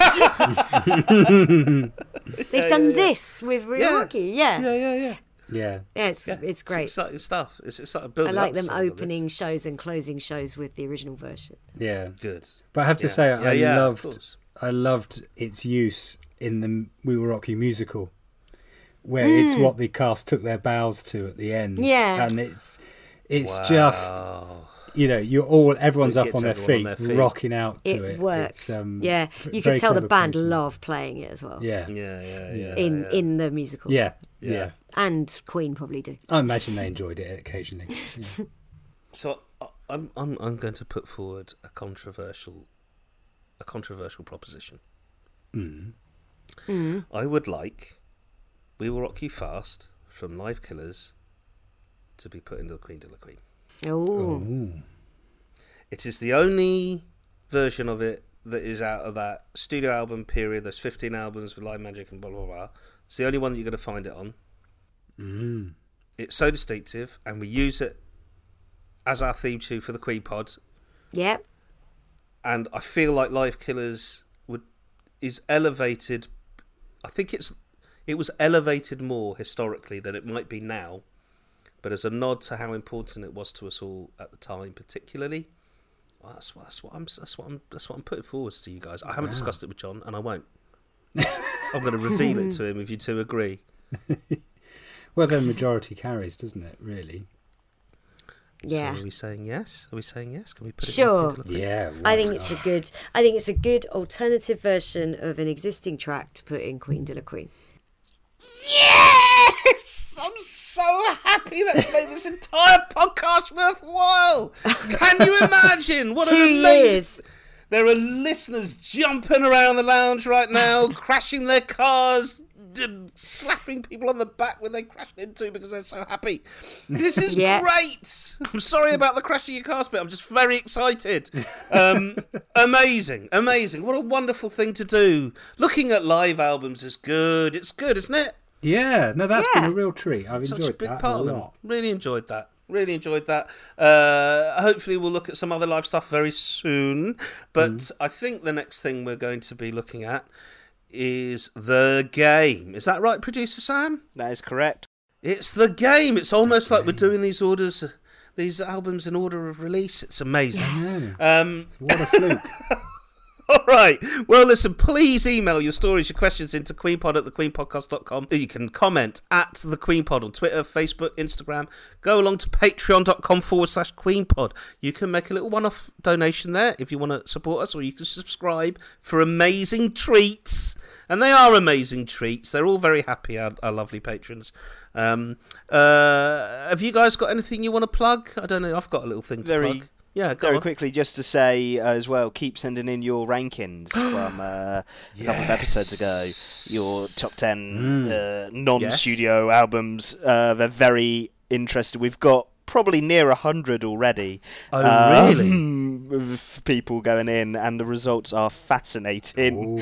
yeah, done yeah, yeah. this with Ryuki. Yeah. yeah, yeah, yeah. Yeah, yeah, it's yeah, it's great. It's exciting stuff. It's exciting. I like them opening shows and closing shows with the original version. Yeah, good. But I have to yeah. say, yeah, I yeah, loved, I loved its use in the We Will Rock You musical, where Mm. it's what the cast took their bows to at the end. Yeah, and it's it's wow. just, you know, you're all everyone's It up gets on their, everyone feet, on their feet. rocking out to it. it works. It's, um, yeah, v- you very could tell the clever band placement. love playing it as well. Yeah, yeah, yeah, yeah. In yeah. in the musical. yeah, Yeah. yeah. And Queen probably do. I imagine they enjoyed it occasionally. Yeah. So I- I'm I'm I'm going to put forward a controversial a controversial proposition. Mm. Mm. I would like We Will Rock You Fast from Live Killers to be put into the Queen de la Queen. Oh. It is the only version of it that is out of that studio album period. There's fifteen albums with Live Magic and blah blah blah. It's the only one that you're going to find it on. Mm. It's so distinctive, and we use it as our theme tune for the Queen Pod. Yep. And I feel like Live Killers would is elevated. I think it's it was elevated more historically than it might be now, but as a nod to how important it was to us all at the time, particularly. Well, that's, what, that's what I'm. That's what I'm. That's what I'm putting forward to you guys. I haven't wow. discussed it with John, and I won't. I'm going to reveal it to him if you two agree. Well, then majority carries, doesn't it? Really. Yeah. So are we saying yes? Are we saying yes? Can we put it? Sure. In yeah. I think it's a good. I think it's a good alternative version of an existing track to put in Queen de la Queen. Yes! I'm so happy that's made this entire podcast worthwhile. Can you imagine? What an amazing... Years. There are listeners jumping around the lounge right now, crashing their cars, slapping people on the back when they crash into because they're so happy. This is yeah. great. I'm sorry about the crashing your cars bit. I'm just very excited. Um, amazing, amazing. What a wonderful thing to do. Looking at live albums is good. It's good, isn't it? Yeah, no, that's yeah. been a real treat. I've Such enjoyed a big that part a of them. lot. Really enjoyed that. Really enjoyed that. Uh, hopefully we'll look at some other live stuff very soon. But mm. I think the next thing we're going to be looking at is The Game. Is that right, producer Sam? That is correct. It's The Game. It's almost like we're doing these orders, these albums in order of release. It's amazing. Yeah. Um, what a fluke. All right. Well, listen, please email your stories, your questions into queenpod at the queen podcast dot com. You can comment at the QueenPod on Twitter, Facebook, Instagram. Go along to patreon.com forward slash QueenPod. You can make a little one-off donation there if you want to support us, or you can subscribe for amazing treats. And they are amazing treats. They're all very happy, our, our lovely patrons. Um, uh, have you guys got anything you want to plug? I don't know. I've got a little thing to very- plug. Yeah, go Very on. quickly, just to say uh, as well, keep sending in your rankings from uh, yes. a couple of episodes ago. Your top ten mm. uh, non-studio yes. albums. Uh, they're very interesting. We've got probably near a hundred already. Oh, um, really? Of people going in, and the results are fascinating.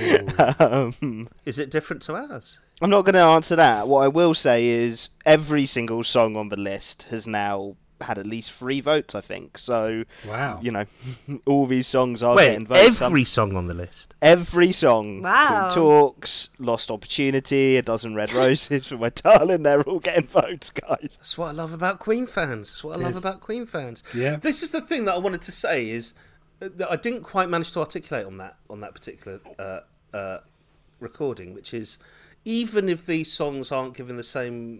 um, Is it different to ours? I'm not going to answer that. What I will say is every single song on the list has now had at least three votes, I think. So, wow, you know, all these songs are Wait, getting votes. every song on the list? Every song. Wow. From Talks, Lost Opportunity, A Dozen Red Roses for My Darling, they're all getting votes, guys. That's what I love about Queen fans. That's what I love Yes. about Queen fans. Yeah. This is the thing that I wanted to say is that I didn't quite manage to articulate on that on that particular uh, uh, recording, which is even if these songs aren't given the same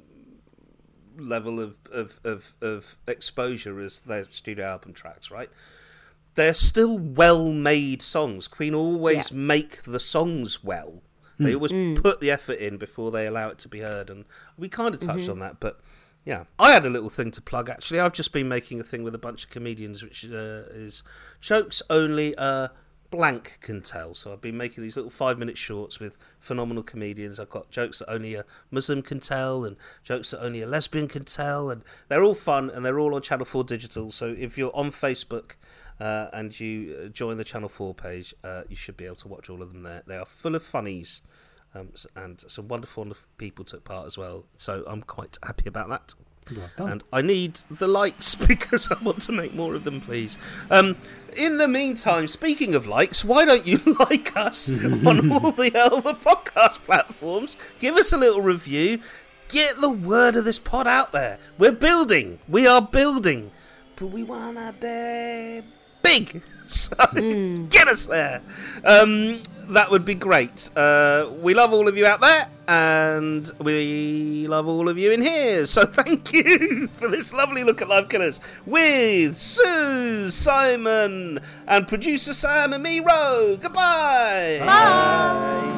level of, of, of, of exposure as their studio album tracks, right? They're still well-made songs. Queen always yeah. make the songs well. They always Mm. put the effort in before they allow it to be heard, and we kind of touched Mm-hmm. on that, but yeah. I had a little thing to plug, actually. I've just been making a thing with a bunch of comedians, which uh, is jokes only a blank can tell. So I've been making these little five-minute shorts with phenomenal comedians. I've got jokes that only a Muslim can tell and jokes that only a lesbian can tell, and they're all fun, and they're all on Channel four Digital. So if you're on Facebook uh, and you join the Channel four page, uh, you should be able to watch all of them there. They are full of funnies, um, and some wonderful people took part as well. So I'm quite happy about that. Well done. And I need the likes because I want to make more of them, please. Um, in the meantime, speaking of likes, why don't you like us on all the other podcast platforms? Give us a little review. Get the word of this pod out there. We're building. We are building. But we want to be big. So mm. get us there. Um, that would be great. Uh, we love all of you out there, and we love all of you in here. So thank you for this lovely look at Live Killers with Sue, Simon, and producer Sam and me, Ro. Goodbye. Bye.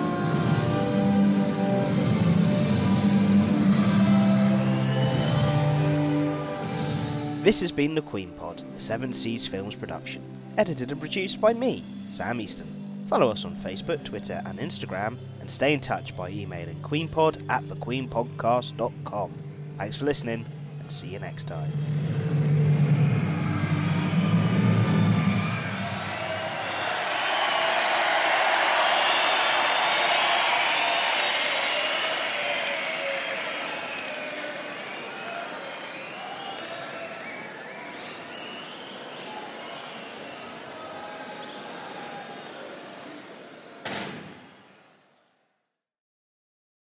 This has been The Queen Pod, a Seven Seas Films production. Edited and produced by me, Sam Easton. Follow us on Facebook, Twitter and Instagram, and stay in touch by emailing queenpod at the queen podcast dot com. Thanks for listening, and see you next time.